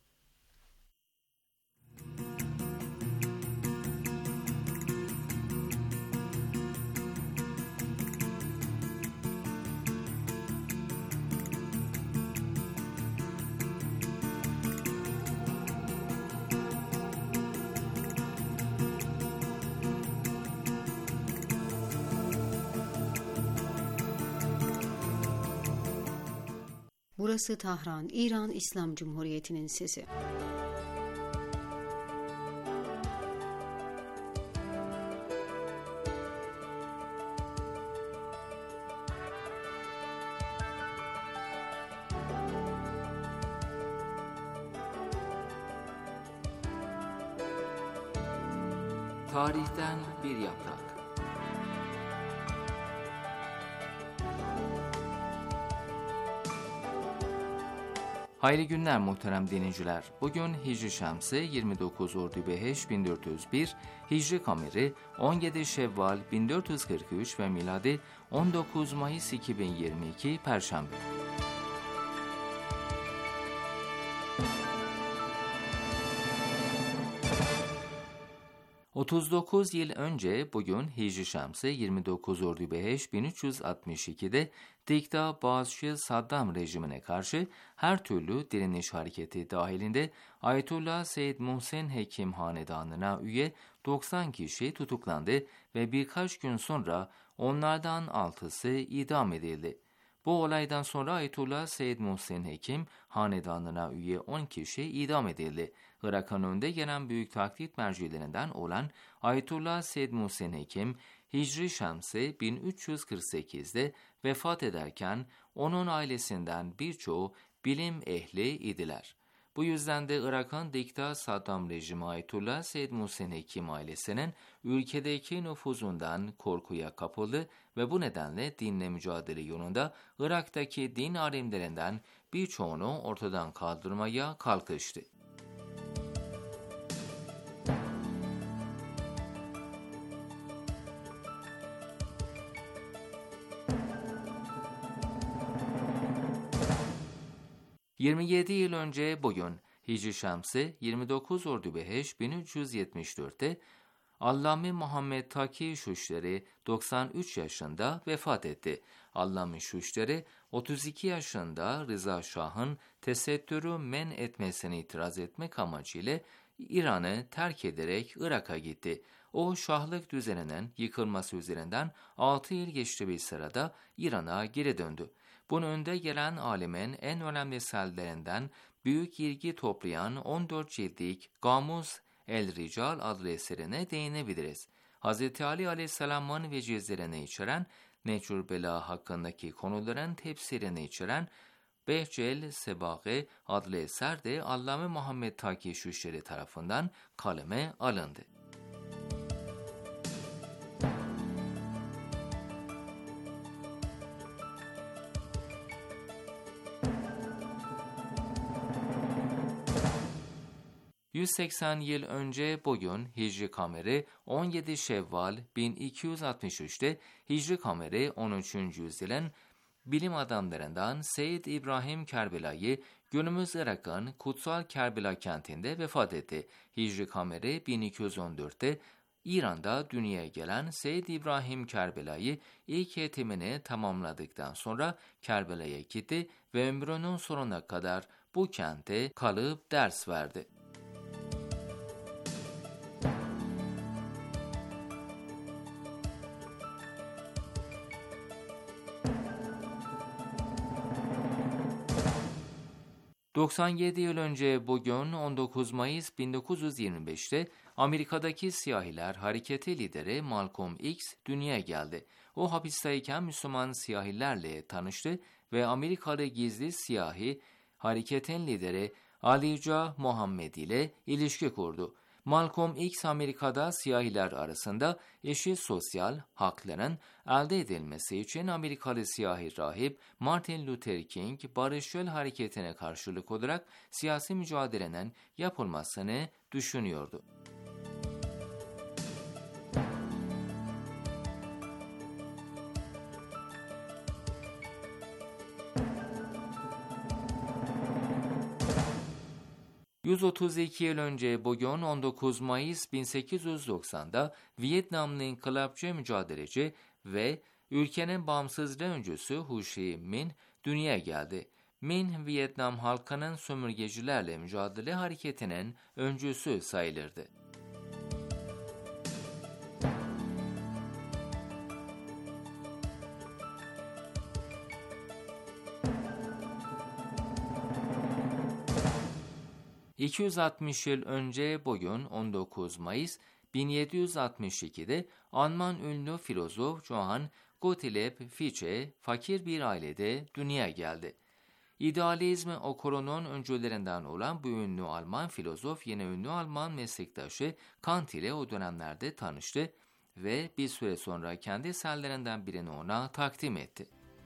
Burası Tahran, İran İslam Cumhuriyeti'nin sesi. Tarihten bir yaprak. Hayırlı günler muhterem dinleyiciler. Bugün Hicri Şemsi yirmi dokuz Ordubeheş bin dört yüz bir, Hicri Kameri on yedi Şevval bin dört yüz kırk üç ve miladi on dokuz Mayıs iki bin yirmi iki Perşembe. otuz dokuz yıl önce bugün Hicri Şemsi yirmi dokuz Ordubeheş bin üç yüz altmış iki'de Dikta Bağızçı Saddam rejimine karşı her türlü direniş hareketi dahilinde Ayetullah Seyyid Muhsin Hekim hanedanına üye doksan kişi tutuklandı ve birkaç gün sonra onlardan altısı idam edildi. Bu olaydan sonra Ayetullah Seyyid Muhsin Hekim hanedanına üye on kişi idam edildi. Irak'ın önde gelen büyük taklit mercilerinden olan Ayetullah Seyyid Muhsin Hekim, Hicri Şemsi bin üç yüz kırk sekiz'de vefat ederken onun ailesinden birçoğu bilim ehli idiler. Bu yüzden de Irak'ın dikta Saddam rejimi Ayetullah Seyyid Muhsin Hekim ailesinin ülkedeki nüfuzundan korkuya kapıldı ve bu nedenle dinle mücadele yolunda Irak'taki din alimlerinden birçoğunu ortadan kaldırmaya kalkıştı. yirmi yedi yıl önce bugün Hicri Şemsi yirmi dokuz Ordubeheş bin üç yüz yetmiş dört'te Allame Muhammed Taki Şuşleri doksan üç yaşında vefat etti. Allame Şuşleri otuz iki yaşında Rıza Şah'ın tesettürü men etmesini itiraz etmek amacıyla İran'ı terk ederek Irak'a gitti. O şahlık düzeninin yıkılması üzerinden altı yıl geçti bir sırada İran'a geri döndü. Bunun önde gelen alimin en önemli eserlerinden büyük ilgi toplayan on dört ciltlik Gamuz el-Rical adlı eserine değinebiliriz. Hz. Ali Aleyhisselam'ın vecizlerini içeren, Necur Bela hakkındaki konuların tefsirini içeren Behcel Sebâge adlı eser de Allame Muhammed Taki Şuşleri tarafından kaleme alındı. yüz seksen yıl önce bugün Hicri Kameri on yedi Şevval bin iki yüz altmış üç'te Hicri Kameri on üçüncü yüzyılın bilim adamlarından Seyyid İbrahim Kerbela'yı günümüz Irak'ın Kutsal Kerbela kentinde vefat etti. Hicri kameri bin iki yüz on dörtte İran'da dünyaya gelen Seyyid İbrahim Kerbela'yı ilk eğitimini tamamladıktan sonra Kerbela'ya gitti ve ömrünün sonuna kadar bu kente kalıp ders verdi. doksan yedi yıl önce bugün on dokuz Mayıs bin dokuz yüz yirmi beşte Amerika'daki siyahiler hareketi lideri Malcolm X dünyaya geldi. O hapisteyken Müslüman siyahilerle tanıştı ve Amerikalı gizli siyahi hareketin lideri Elijah Muhammed ile ilişki kurdu. Malcolm X Amerika'da siyahiler arasında eşit sosyal hakların elde edilmesi için Amerikalı siyahi rahip Martin Luther King barışçıl hareketine karşılık olarak siyasi mücadelenin yapılmasını düşünüyordu. yüz otuz iki yıl önce bugün on dokuz Mayıs bin sekiz yüz doksanda Vietnamlı inkılapçı mücadeleci ve ülkenin bağımsızlığı öncüsü Ho Chi Minh dünyaya geldi. Minh, Vietnam halkının sömürgecilerle mücadele hareketinin öncüsü sayılırdı. iki yüz altmış yıl önce bugün on dokuz Mayıs bin yedi yüz altmış ikide Alman ünlü filozof Johann Gottlieb Fichte fakir bir ailede dünyaya geldi. İdealizm okulunun öncülerinden olan bu ünlü Alman filozof yine ünlü Alman meslektaşı Kant ile o dönemlerde tanıştı ve bir süre sonra kendi eserlerinden birini ona takdim etti.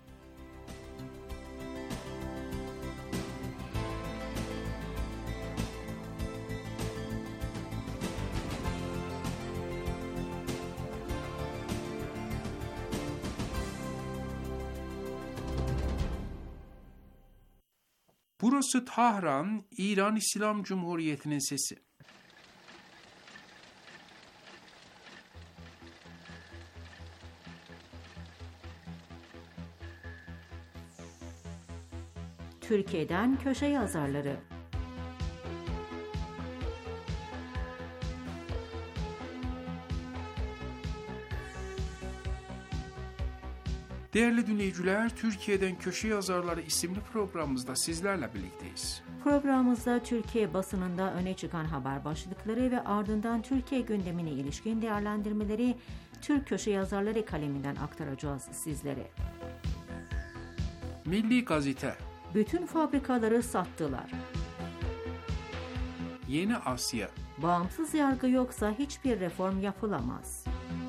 Burası Tahran, İran İslam Cumhuriyeti'nin sesi. Türkiye'den köşe yazarları. Değerli dinleyiciler, Türkiye'den Köşe Yazarları isimli programımızda sizlerle birlikteyiz. Programımızda Türkiye basınında öne çıkan haber başlıkları ve ardından Türkiye gündemine ilişkin değerlendirmeleri Türk Köşe Yazarları kaleminden aktaracağız sizlere. Milli Gazete. Bütün fabrikaları sattılar. Yeni Asya. Bağımsız yargı yoksa hiçbir reform yapılamaz.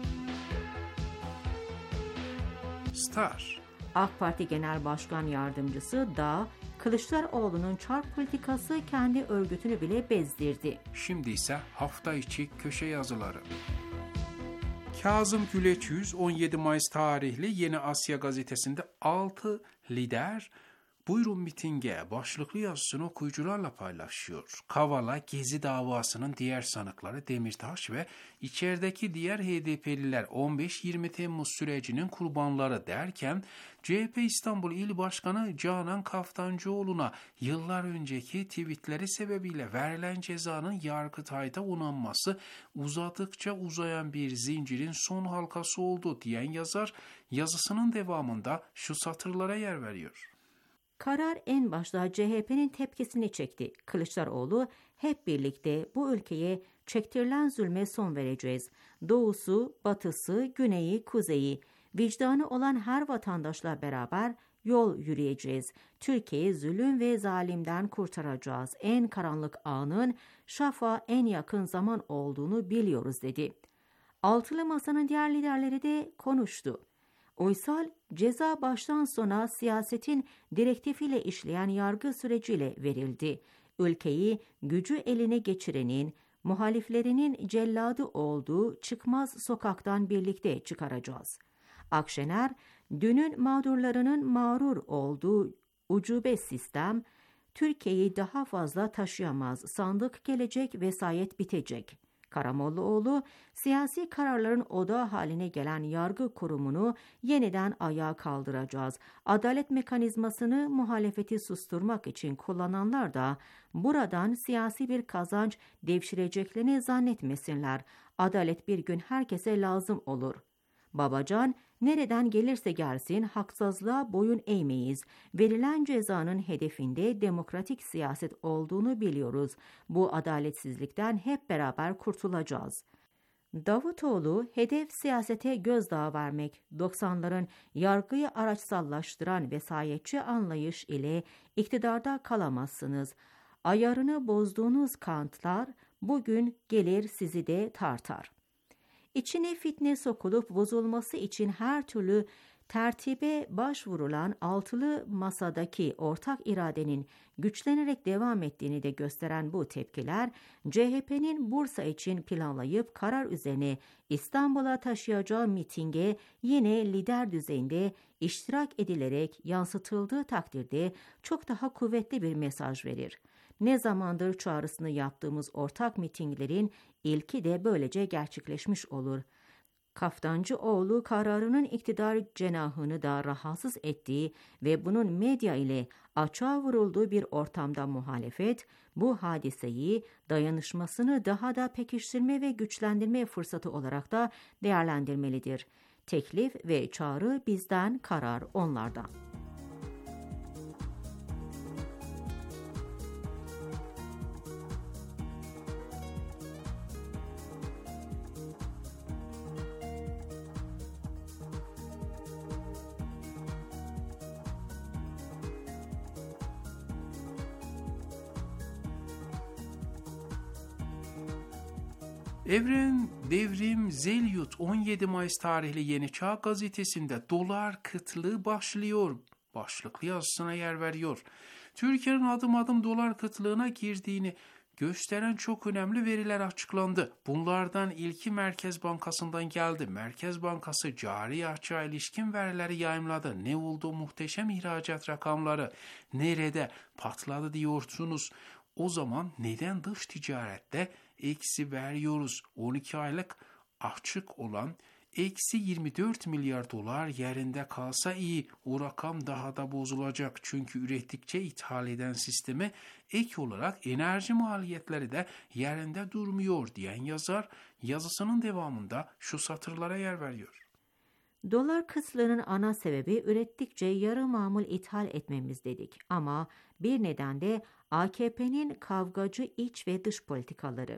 Star. AK Parti Genel Başkan Yardımcısı Dağ, Kılıçdaroğlu'nun çark politikası kendi örgütünü bile bezdirdi. Şimdi ise hafta içi köşe yazıları. Kazım Güleçyüz on yedi Mayıs tarihli Yeni Asya gazetesinde altı lider "Buyurun mitinge" başlıklı yazısını okuyucularla paylaşıyor. Kavala, Gezi davasının diğer sanıkları Demirtaş ve içerideki diğer H D P'liler on beş yirmi Temmuz sürecinin kurbanları derken C H P İstanbul İl Başkanı Canan Kaftancıoğlu'na yıllar önceki tweetleri sebebiyle verilen cezanın Yargıtay'da onanması uzadıkça uzayan bir zincirin son halkası oldu diyen yazar yazısının devamında şu satırlara yer veriyor. Karar en başta C H P'nin tepkisini çekti. Kılıçdaroğlu, hep birlikte bu ülkeye çektirilen zulme son vereceğiz. Doğusu, batısı, güneyi, kuzeyi, vicdanı olan her vatandaşla beraber yol yürüyeceğiz. Türkiye'yi zulüm ve zalimden kurtaracağız. En karanlık anın şafa en yakın zaman olduğunu biliyoruz dedi. Altılı Masa'nın diğer liderleri de konuştu. Uysal, ceza baştan sona siyasetin direktifiyle işleyen yargı süreciyle verildi. Ülkeyi gücü eline geçirenin, muhaliflerinin celladı olduğu çıkmaz sokaktan birlikte çıkaracağız. Akşener, dünün mağdurlarının mağrur olduğu ucube sistem, Türkiye'yi daha fazla taşıyamaz, sandık gelecek, vesayet bitecek. Karamollaoğlu, siyasi kararların odağı haline gelen yargı kurumunu yeniden ayağa kaldıracağız. Adalet mekanizmasını muhalefeti susturmak için kullananlar da buradan siyasi bir kazanç devşireceklerini zannetmesinler. Adalet bir gün herkese lazım olur. Babacan, nereden gelirse gelsin haksızlığa boyun eğmeyiz. Verilen cezanın hedefinde demokratik siyaset olduğunu biliyoruz. Bu adaletsizlikten hep beraber kurtulacağız. Davutoğlu, hedef siyasete gözdağı vermek, doksanların yargıyı araçsallaştıran vesayetçi anlayış ile iktidarda kalamazsınız. Ayarını bozduğunuz kantlar bugün gelir sizi de tartar. İçine fitne sokulup bozulması için her türlü tertibe başvurulan altılı masadaki ortak iradenin güçlenerek devam ettiğini de gösteren bu tepkiler, C H P'nin Bursa için planlayıp karar üzerine İstanbul'a taşıyacağı mitinge yine lider düzeyinde iştirak edilerek yansıtıldığı takdirde çok daha kuvvetli bir mesaj verir. Ne zamandır çağrısını yaptığımız ortak mitinglerin ilki de böylece gerçekleşmiş olur. Kaftancıoğlu kararının iktidar cenahını da rahatsız ettiği ve bunun medya ile açığa vurulduğu bir ortamda muhalefet, bu hadiseyi dayanışmasını daha da pekiştirme ve güçlendirme fırsatı olarak da değerlendirmelidir. Teklif ve çağrı bizden, karar onlardan. Evren Devrim Zelyut on yedi Mayıs tarihli Yeni Çağ gazetesinde dolar kıtlığı başlıyor başlıklı yazısına yer veriyor. Türkiye'nin adım adım dolar kıtlığına girdiğini gösteren çok önemli veriler açıklandı. Bunlardan ilki Merkez Bankası'ndan geldi. Merkez Bankası cari açığa ilişkin verileri yayımladı. Ne oldu muhteşem ihracat rakamları? Nerede patladı diyorsunuz? O zaman neden dış ticarette eksi veriyoruz? on iki aylık açık olan eksi yirmi dört milyar dolar yerinde kalsa iyi. O rakam daha da bozulacak. Çünkü ürettikçe ithal eden sisteme ek olarak enerji maliyetleri de yerinde durmuyor diyen yazar yazısının devamında şu satırlara yer veriyor. Dolar kıtlığının ana sebebi ürettikçe yarı mamul ithal etmemiz dedik. Ama bir neden de A K P'nin kavgacı iç ve dış politikaları.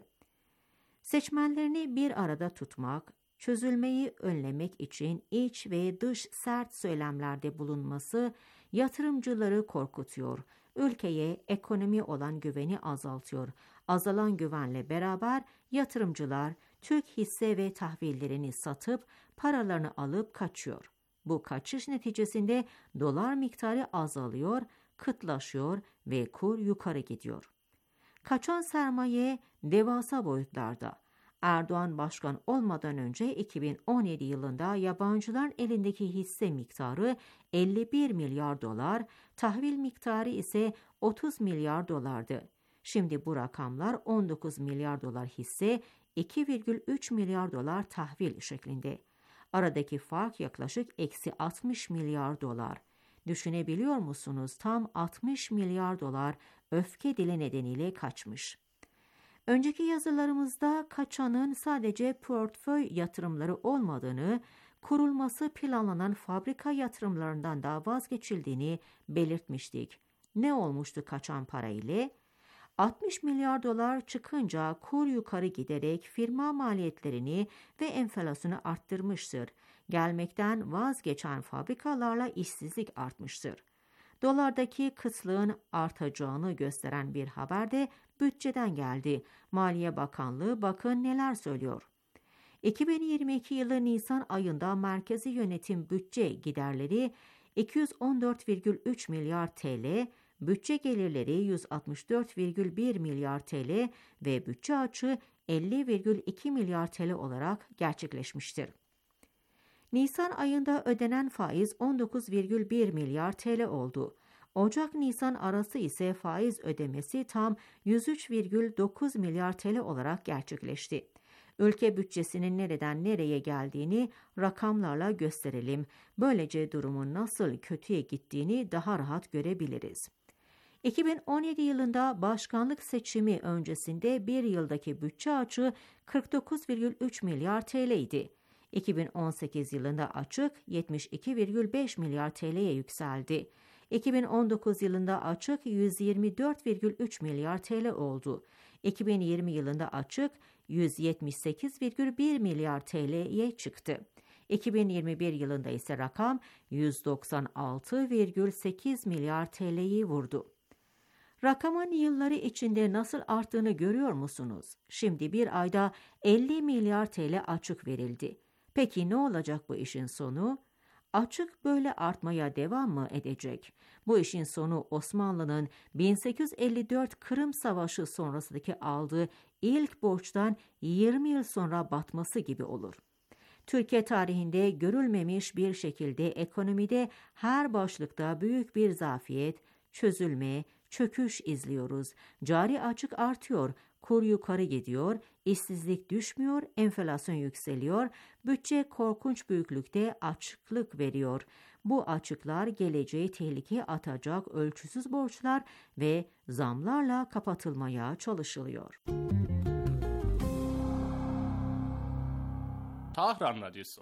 Seçmenlerini bir arada tutmak, çözülmeyi önlemek için iç ve dış sert söylemlerde bulunması yatırımcıları korkutuyor. Ülkeye ekonomi olan güveni azaltıyor. Azalan güvenle beraber yatırımcılar Türk hisse ve tahvillerini satıp paralarını alıp kaçıyor. Bu kaçış neticesinde dolar miktarı azalıyor, kıtlaşıyor ve kur yukarı gidiyor. Kaçan sermaye devasa boyutlarda. Erdoğan başkan olmadan önce iki bin on yedi yılında yabancıların elindeki hisse miktarı elli bir milyar dolar, tahvil miktarı ise otuz milyar dolardı. Şimdi bu rakamlar on dokuz milyar dolar hisse, iki virgül üç milyar dolar tahvil şeklinde. Aradaki fark yaklaşık eksi altmış milyar dolar. Düşünebiliyor musunuz? Tam altmış milyar dolar öfke dili nedeniyle kaçmış. Önceki yazılarımızda kaçanın sadece portföy yatırımları olmadığını, kurulması planlanan fabrika yatırımlarından da vazgeçildiğini belirtmiştik. Ne olmuştu kaçan parayla? altmış milyar dolar çıkınca kur yukarı giderek firma maliyetlerini ve enflasyonu arttırmıştır. Gelmekten vazgeçen fabrikalarla işsizlik artmıştır. Dolardaki kıtlığın artacağını gösteren bir haber de bütçeden geldi. Maliye Bakanlığı bakın neler söylüyor. iki bin yirmi iki yılı Nisan ayında merkezi yönetim bütçe giderleri iki yüz on dört virgül üç milyar T L, bütçe gelirleri yüz altmış dört virgül bir milyar T L ve bütçe açığı elli virgül iki milyar T L olarak gerçekleşmiştir. Nisan ayında ödenen faiz on dokuz virgül bir milyar T L oldu. Ocak-Nisan arası ise faiz ödemesi tam yüz üç virgül dokuz milyar T L olarak gerçekleşti. Ülke bütçesinin nereden nereye geldiğini rakamlarla gösterelim. Böylece durumun nasıl kötüye gittiğini daha rahat görebiliriz. iki bin on yedi yılında başkanlık seçimi öncesinde bir yıldaki bütçe açığı kırk dokuz virgül üç milyar T L idi. iki bin on sekiz yılında açık yetmiş iki virgül beş milyar T L'ye yükseldi. iki bin on dokuz yılında açık yüz yirmi dört virgül üç milyar T L oldu. iki bin yirmi yılında açık yüz yetmiş sekiz virgül bir milyar T L'ye çıktı. iki bin yirmi bir yılında ise rakam yüz doksan altı virgül sekiz milyar T L'yi vurdu. Rakamın yılları içinde nasıl arttığını görüyor musunuz? Şimdi bir ayda elli milyar T L açık verildi. Peki ne olacak bu işin sonu? Açık böyle artmaya devam mı edecek? Bu işin sonu Osmanlı'nın bin sekiz yüz elli dört Kırım Savaşı sonrasındaki aldığı ilk borçtan yirmi yıl sonra batması gibi olur. Türkiye tarihinde görülmemiş bir şekilde ekonomide her başlıkta büyük bir zafiyet, çözülme, çöküş izliyoruz. Cari açık artıyor, kur yukarı gidiyor, işsizlik düşmüyor, enflasyon yükseliyor, bütçe korkunç büyüklükte açıklık veriyor. Bu açıklar geleceği tehlikeye atacak ölçüsüz borçlar ve zamlarla kapatılmaya çalışılıyor. Tahran Radyosu.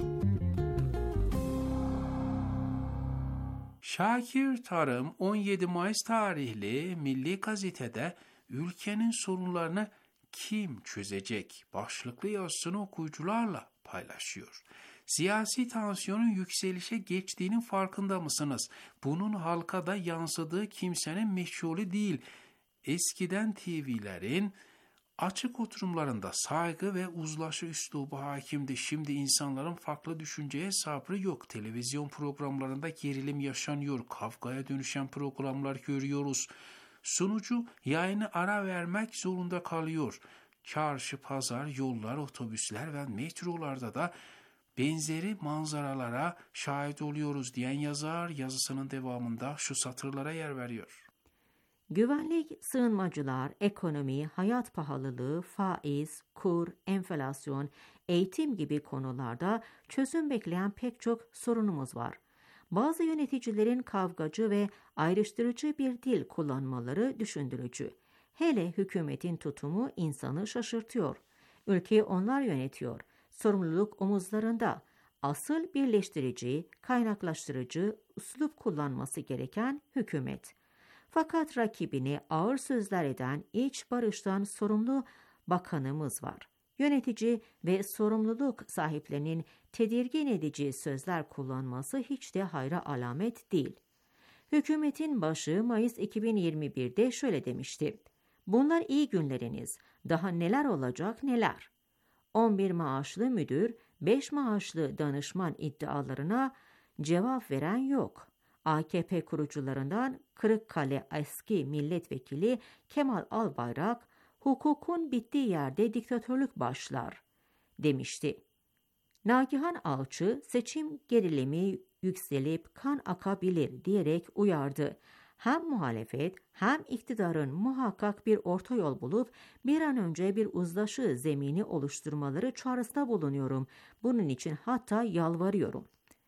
Şakir Tarım on yedi Mayıs tarihli Milli Gazete'de ülkenin sorunlarını kim çözecek başlıklı yazısını okuyucularla paylaşıyor. Siyasi tansiyonun yükselişe geçtiğinin farkında mısınız? Bunun halka da yansıdığı kimsenin meçhulü değil. Eskiden T V'lerin açık oturumlarında saygı ve uzlaşı üslubu hakimdi. Şimdi insanların farklı düşünceye sabrı yok. Televizyon programlarında gerilim yaşanıyor. Kavgaya dönüşen programlar görüyoruz. Sunucu yayını ara vermek zorunda kalıyor. Çarşı, pazar, yollar, otobüsler ve metrolarda da benzeri manzaralara şahit oluyoruz diyen yazar yazısının devamında şu satırlara yer veriyor. Güvenlik, sığınmacılar, ekonomi, hayat pahalılığı, faiz, kur, enflasyon, eğitim gibi konularda çözüm bekleyen pek çok sorunumuz var. Bazı yöneticilerin kavgacı ve ayrıştırıcı bir dil kullanmaları düşündürücü. Hele hükümetin tutumu insanı şaşırtıyor. Ülkeyi onlar yönetiyor. Sorumluluk omuzlarında. Asıl birleştirici, kaynaklaştırıcı üslup kullanması gereken hükümet. Fakat rakibini ağır sözler eden iç barıştan sorumlu bakanımız var. Yönetici ve sorumluluk sahiplerinin tedirgin edici sözler kullanması hiç de hayra alamet değil. Hükümetin başı Mayıs iki bin yirmi bir'de şöyle demişti. Bunlar iyi günleriniz, daha neler olacak neler. on bir maaşlı müdür, beş maaşlı danışman iddialarına cevap veren yok. A K P kurucularından Kırıkkale eski milletvekili Kemal Albayrak, hukukun bittiği yerde diktatörlük başlar demişti. Nagihan Alçı seçim gerilimi yükselip kan akabilir diyerek uyardı. Hem muhalefet hem iktidarın muhakkak bir orta yol bulup bir an önce bir uzlaşı zemini oluşturmaları çağrısında bulunuyorum. Bunun için hatta yalvarıyorum.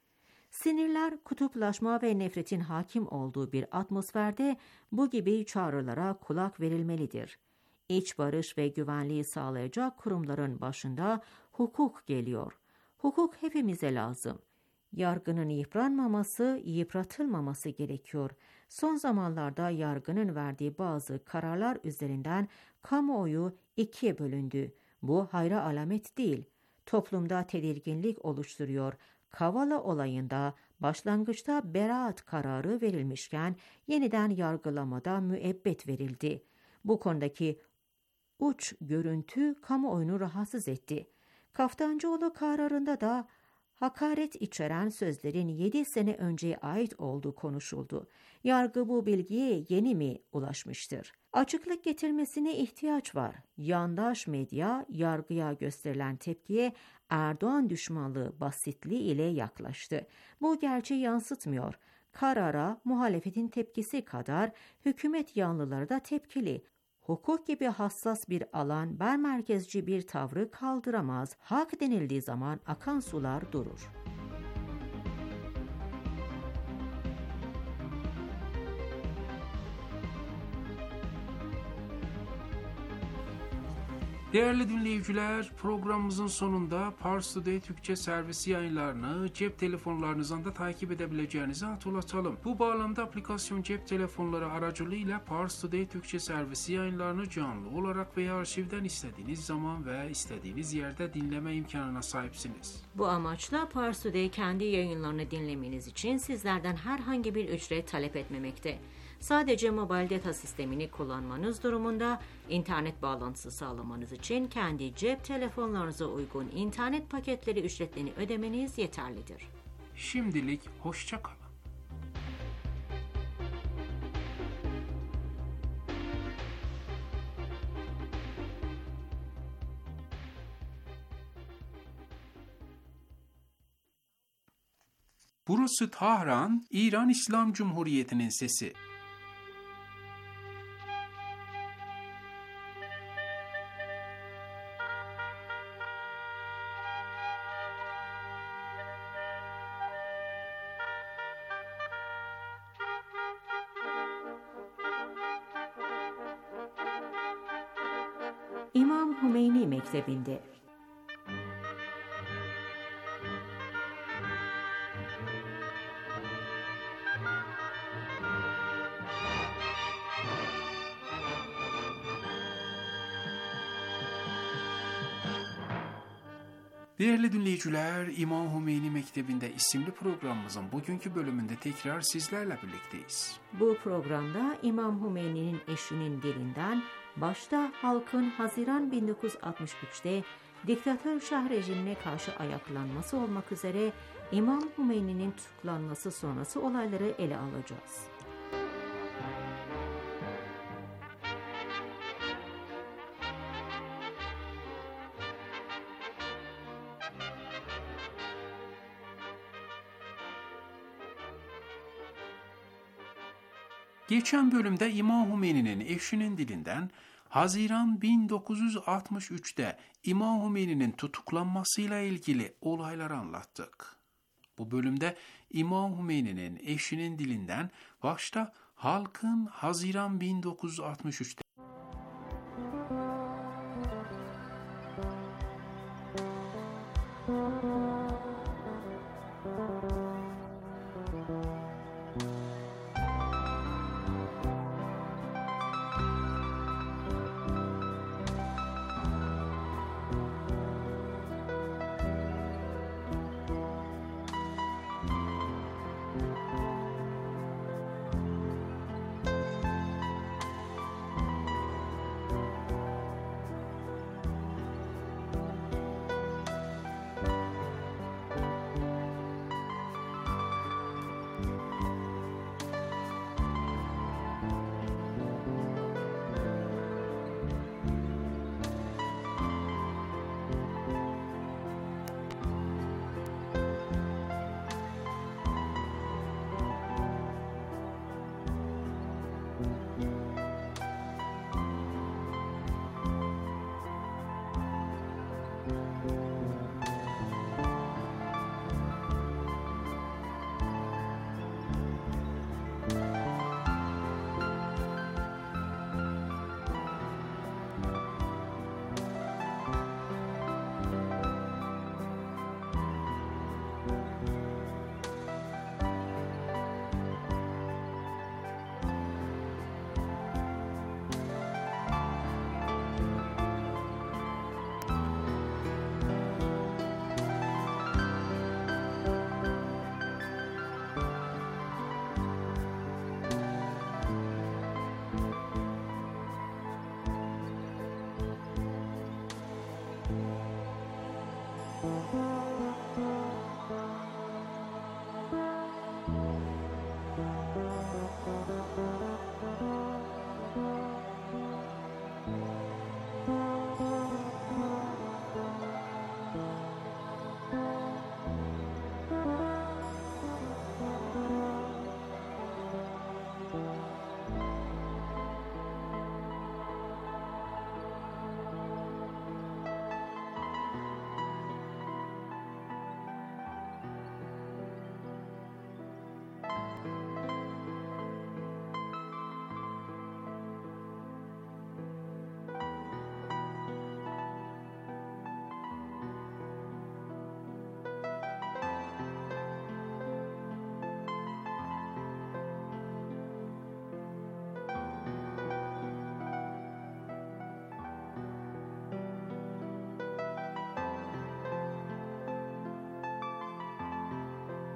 Sinirler, kutuplaşma ve nefretin hakim olduğu bir atmosferde bu gibi çağrılara kulak verilmelidir. İç barış ve güvenliği sağlayacak kurumların başında hukuk geliyor. Hukuk hepimize lazım. Yargının yıpranmaması, yıpratılmaması gerekiyor. Son zamanlarda yargının verdiği bazı kararlar üzerinden kamuoyu ikiye bölündü. Bu hayra alamet değil. Toplumda tedirginlik oluşturuyor. Kavala olayında başlangıçta beraat kararı verilmişken yeniden yargılamada müebbet verildi. Bu konudaki uç görüntü kamuoyunu rahatsız etti. Kaftancıoğlu kararında da hakaret içeren sözlerin yedi sene önceye ait olduğu konuşuldu. Yargı bu bilgiye yeni mi ulaşmıştır? Açıklık getirmesine ihtiyaç var. Yandaş medya yargıya gösterilen tepkiye Erdoğan düşmanlığı basitliği ile yaklaştı. Bu gerçeği yansıtmıyor. Karara muhalefetin tepkisi kadar hükümet yanlıları da tepkili. Hukuk gibi hassas bir alan ben merkezci bir tavrı kaldıramaz. Hak denildiği zaman akan sular durur. Değerli dinleyiciler, programımızın sonunda Pars Today Türkçe servis yayınlarını cep telefonlarınızdan da takip edebileceğinizi hatırlatalım. Bu bağlamda aplikasyon cep telefonları aracılığıyla Pars Today Türkçe servisi yayınlarını canlı olarak veya arşivden istediğiniz zaman ve istediğiniz yerde dinleme imkanına sahipsiniz. Bu amaçla Pars Today kendi yayınlarını dinlemeniz için sizlerden herhangi bir ücret talep etmemekte. Sadece mobil data sistemini kullanmanız durumunda internet bağlantısı sağlamanız için kendi cep telefonlarınıza uygun internet paketleri ücretlerini ödemeniz yeterlidir. Şimdilik hoşça kalın. Burası Tahran, İran İslam Cumhuriyeti'nin sesi. İmam Hümeyni Mektebi'nde Değerli dinleyiciler, İmam Hümeyni Mektebi'nde isimli programımızın bugünkü bölümünde tekrar sizlerle birlikteyiz. Bu programda İmam Hümeyni'nin eşinin dilinden başta halkın Haziran bin dokuz yüz altmış üçte diktatör Şah rejimine karşı ayaklanması olmak üzere İmam Hümeyni'nin tutuklanması sonrası olayları ele alacağız. Geçen bölümde İmam Hümeyni'nin eşinin dilinden Haziran bin dokuz yüz altmış üçte İmam Hümeyni'nin tutuklanmasıyla ilgili olayları anlattık. Bu bölümde İmam Hümeyni'nin eşinin dilinden başta halkın Haziran bin dokuz yüz altmış üçte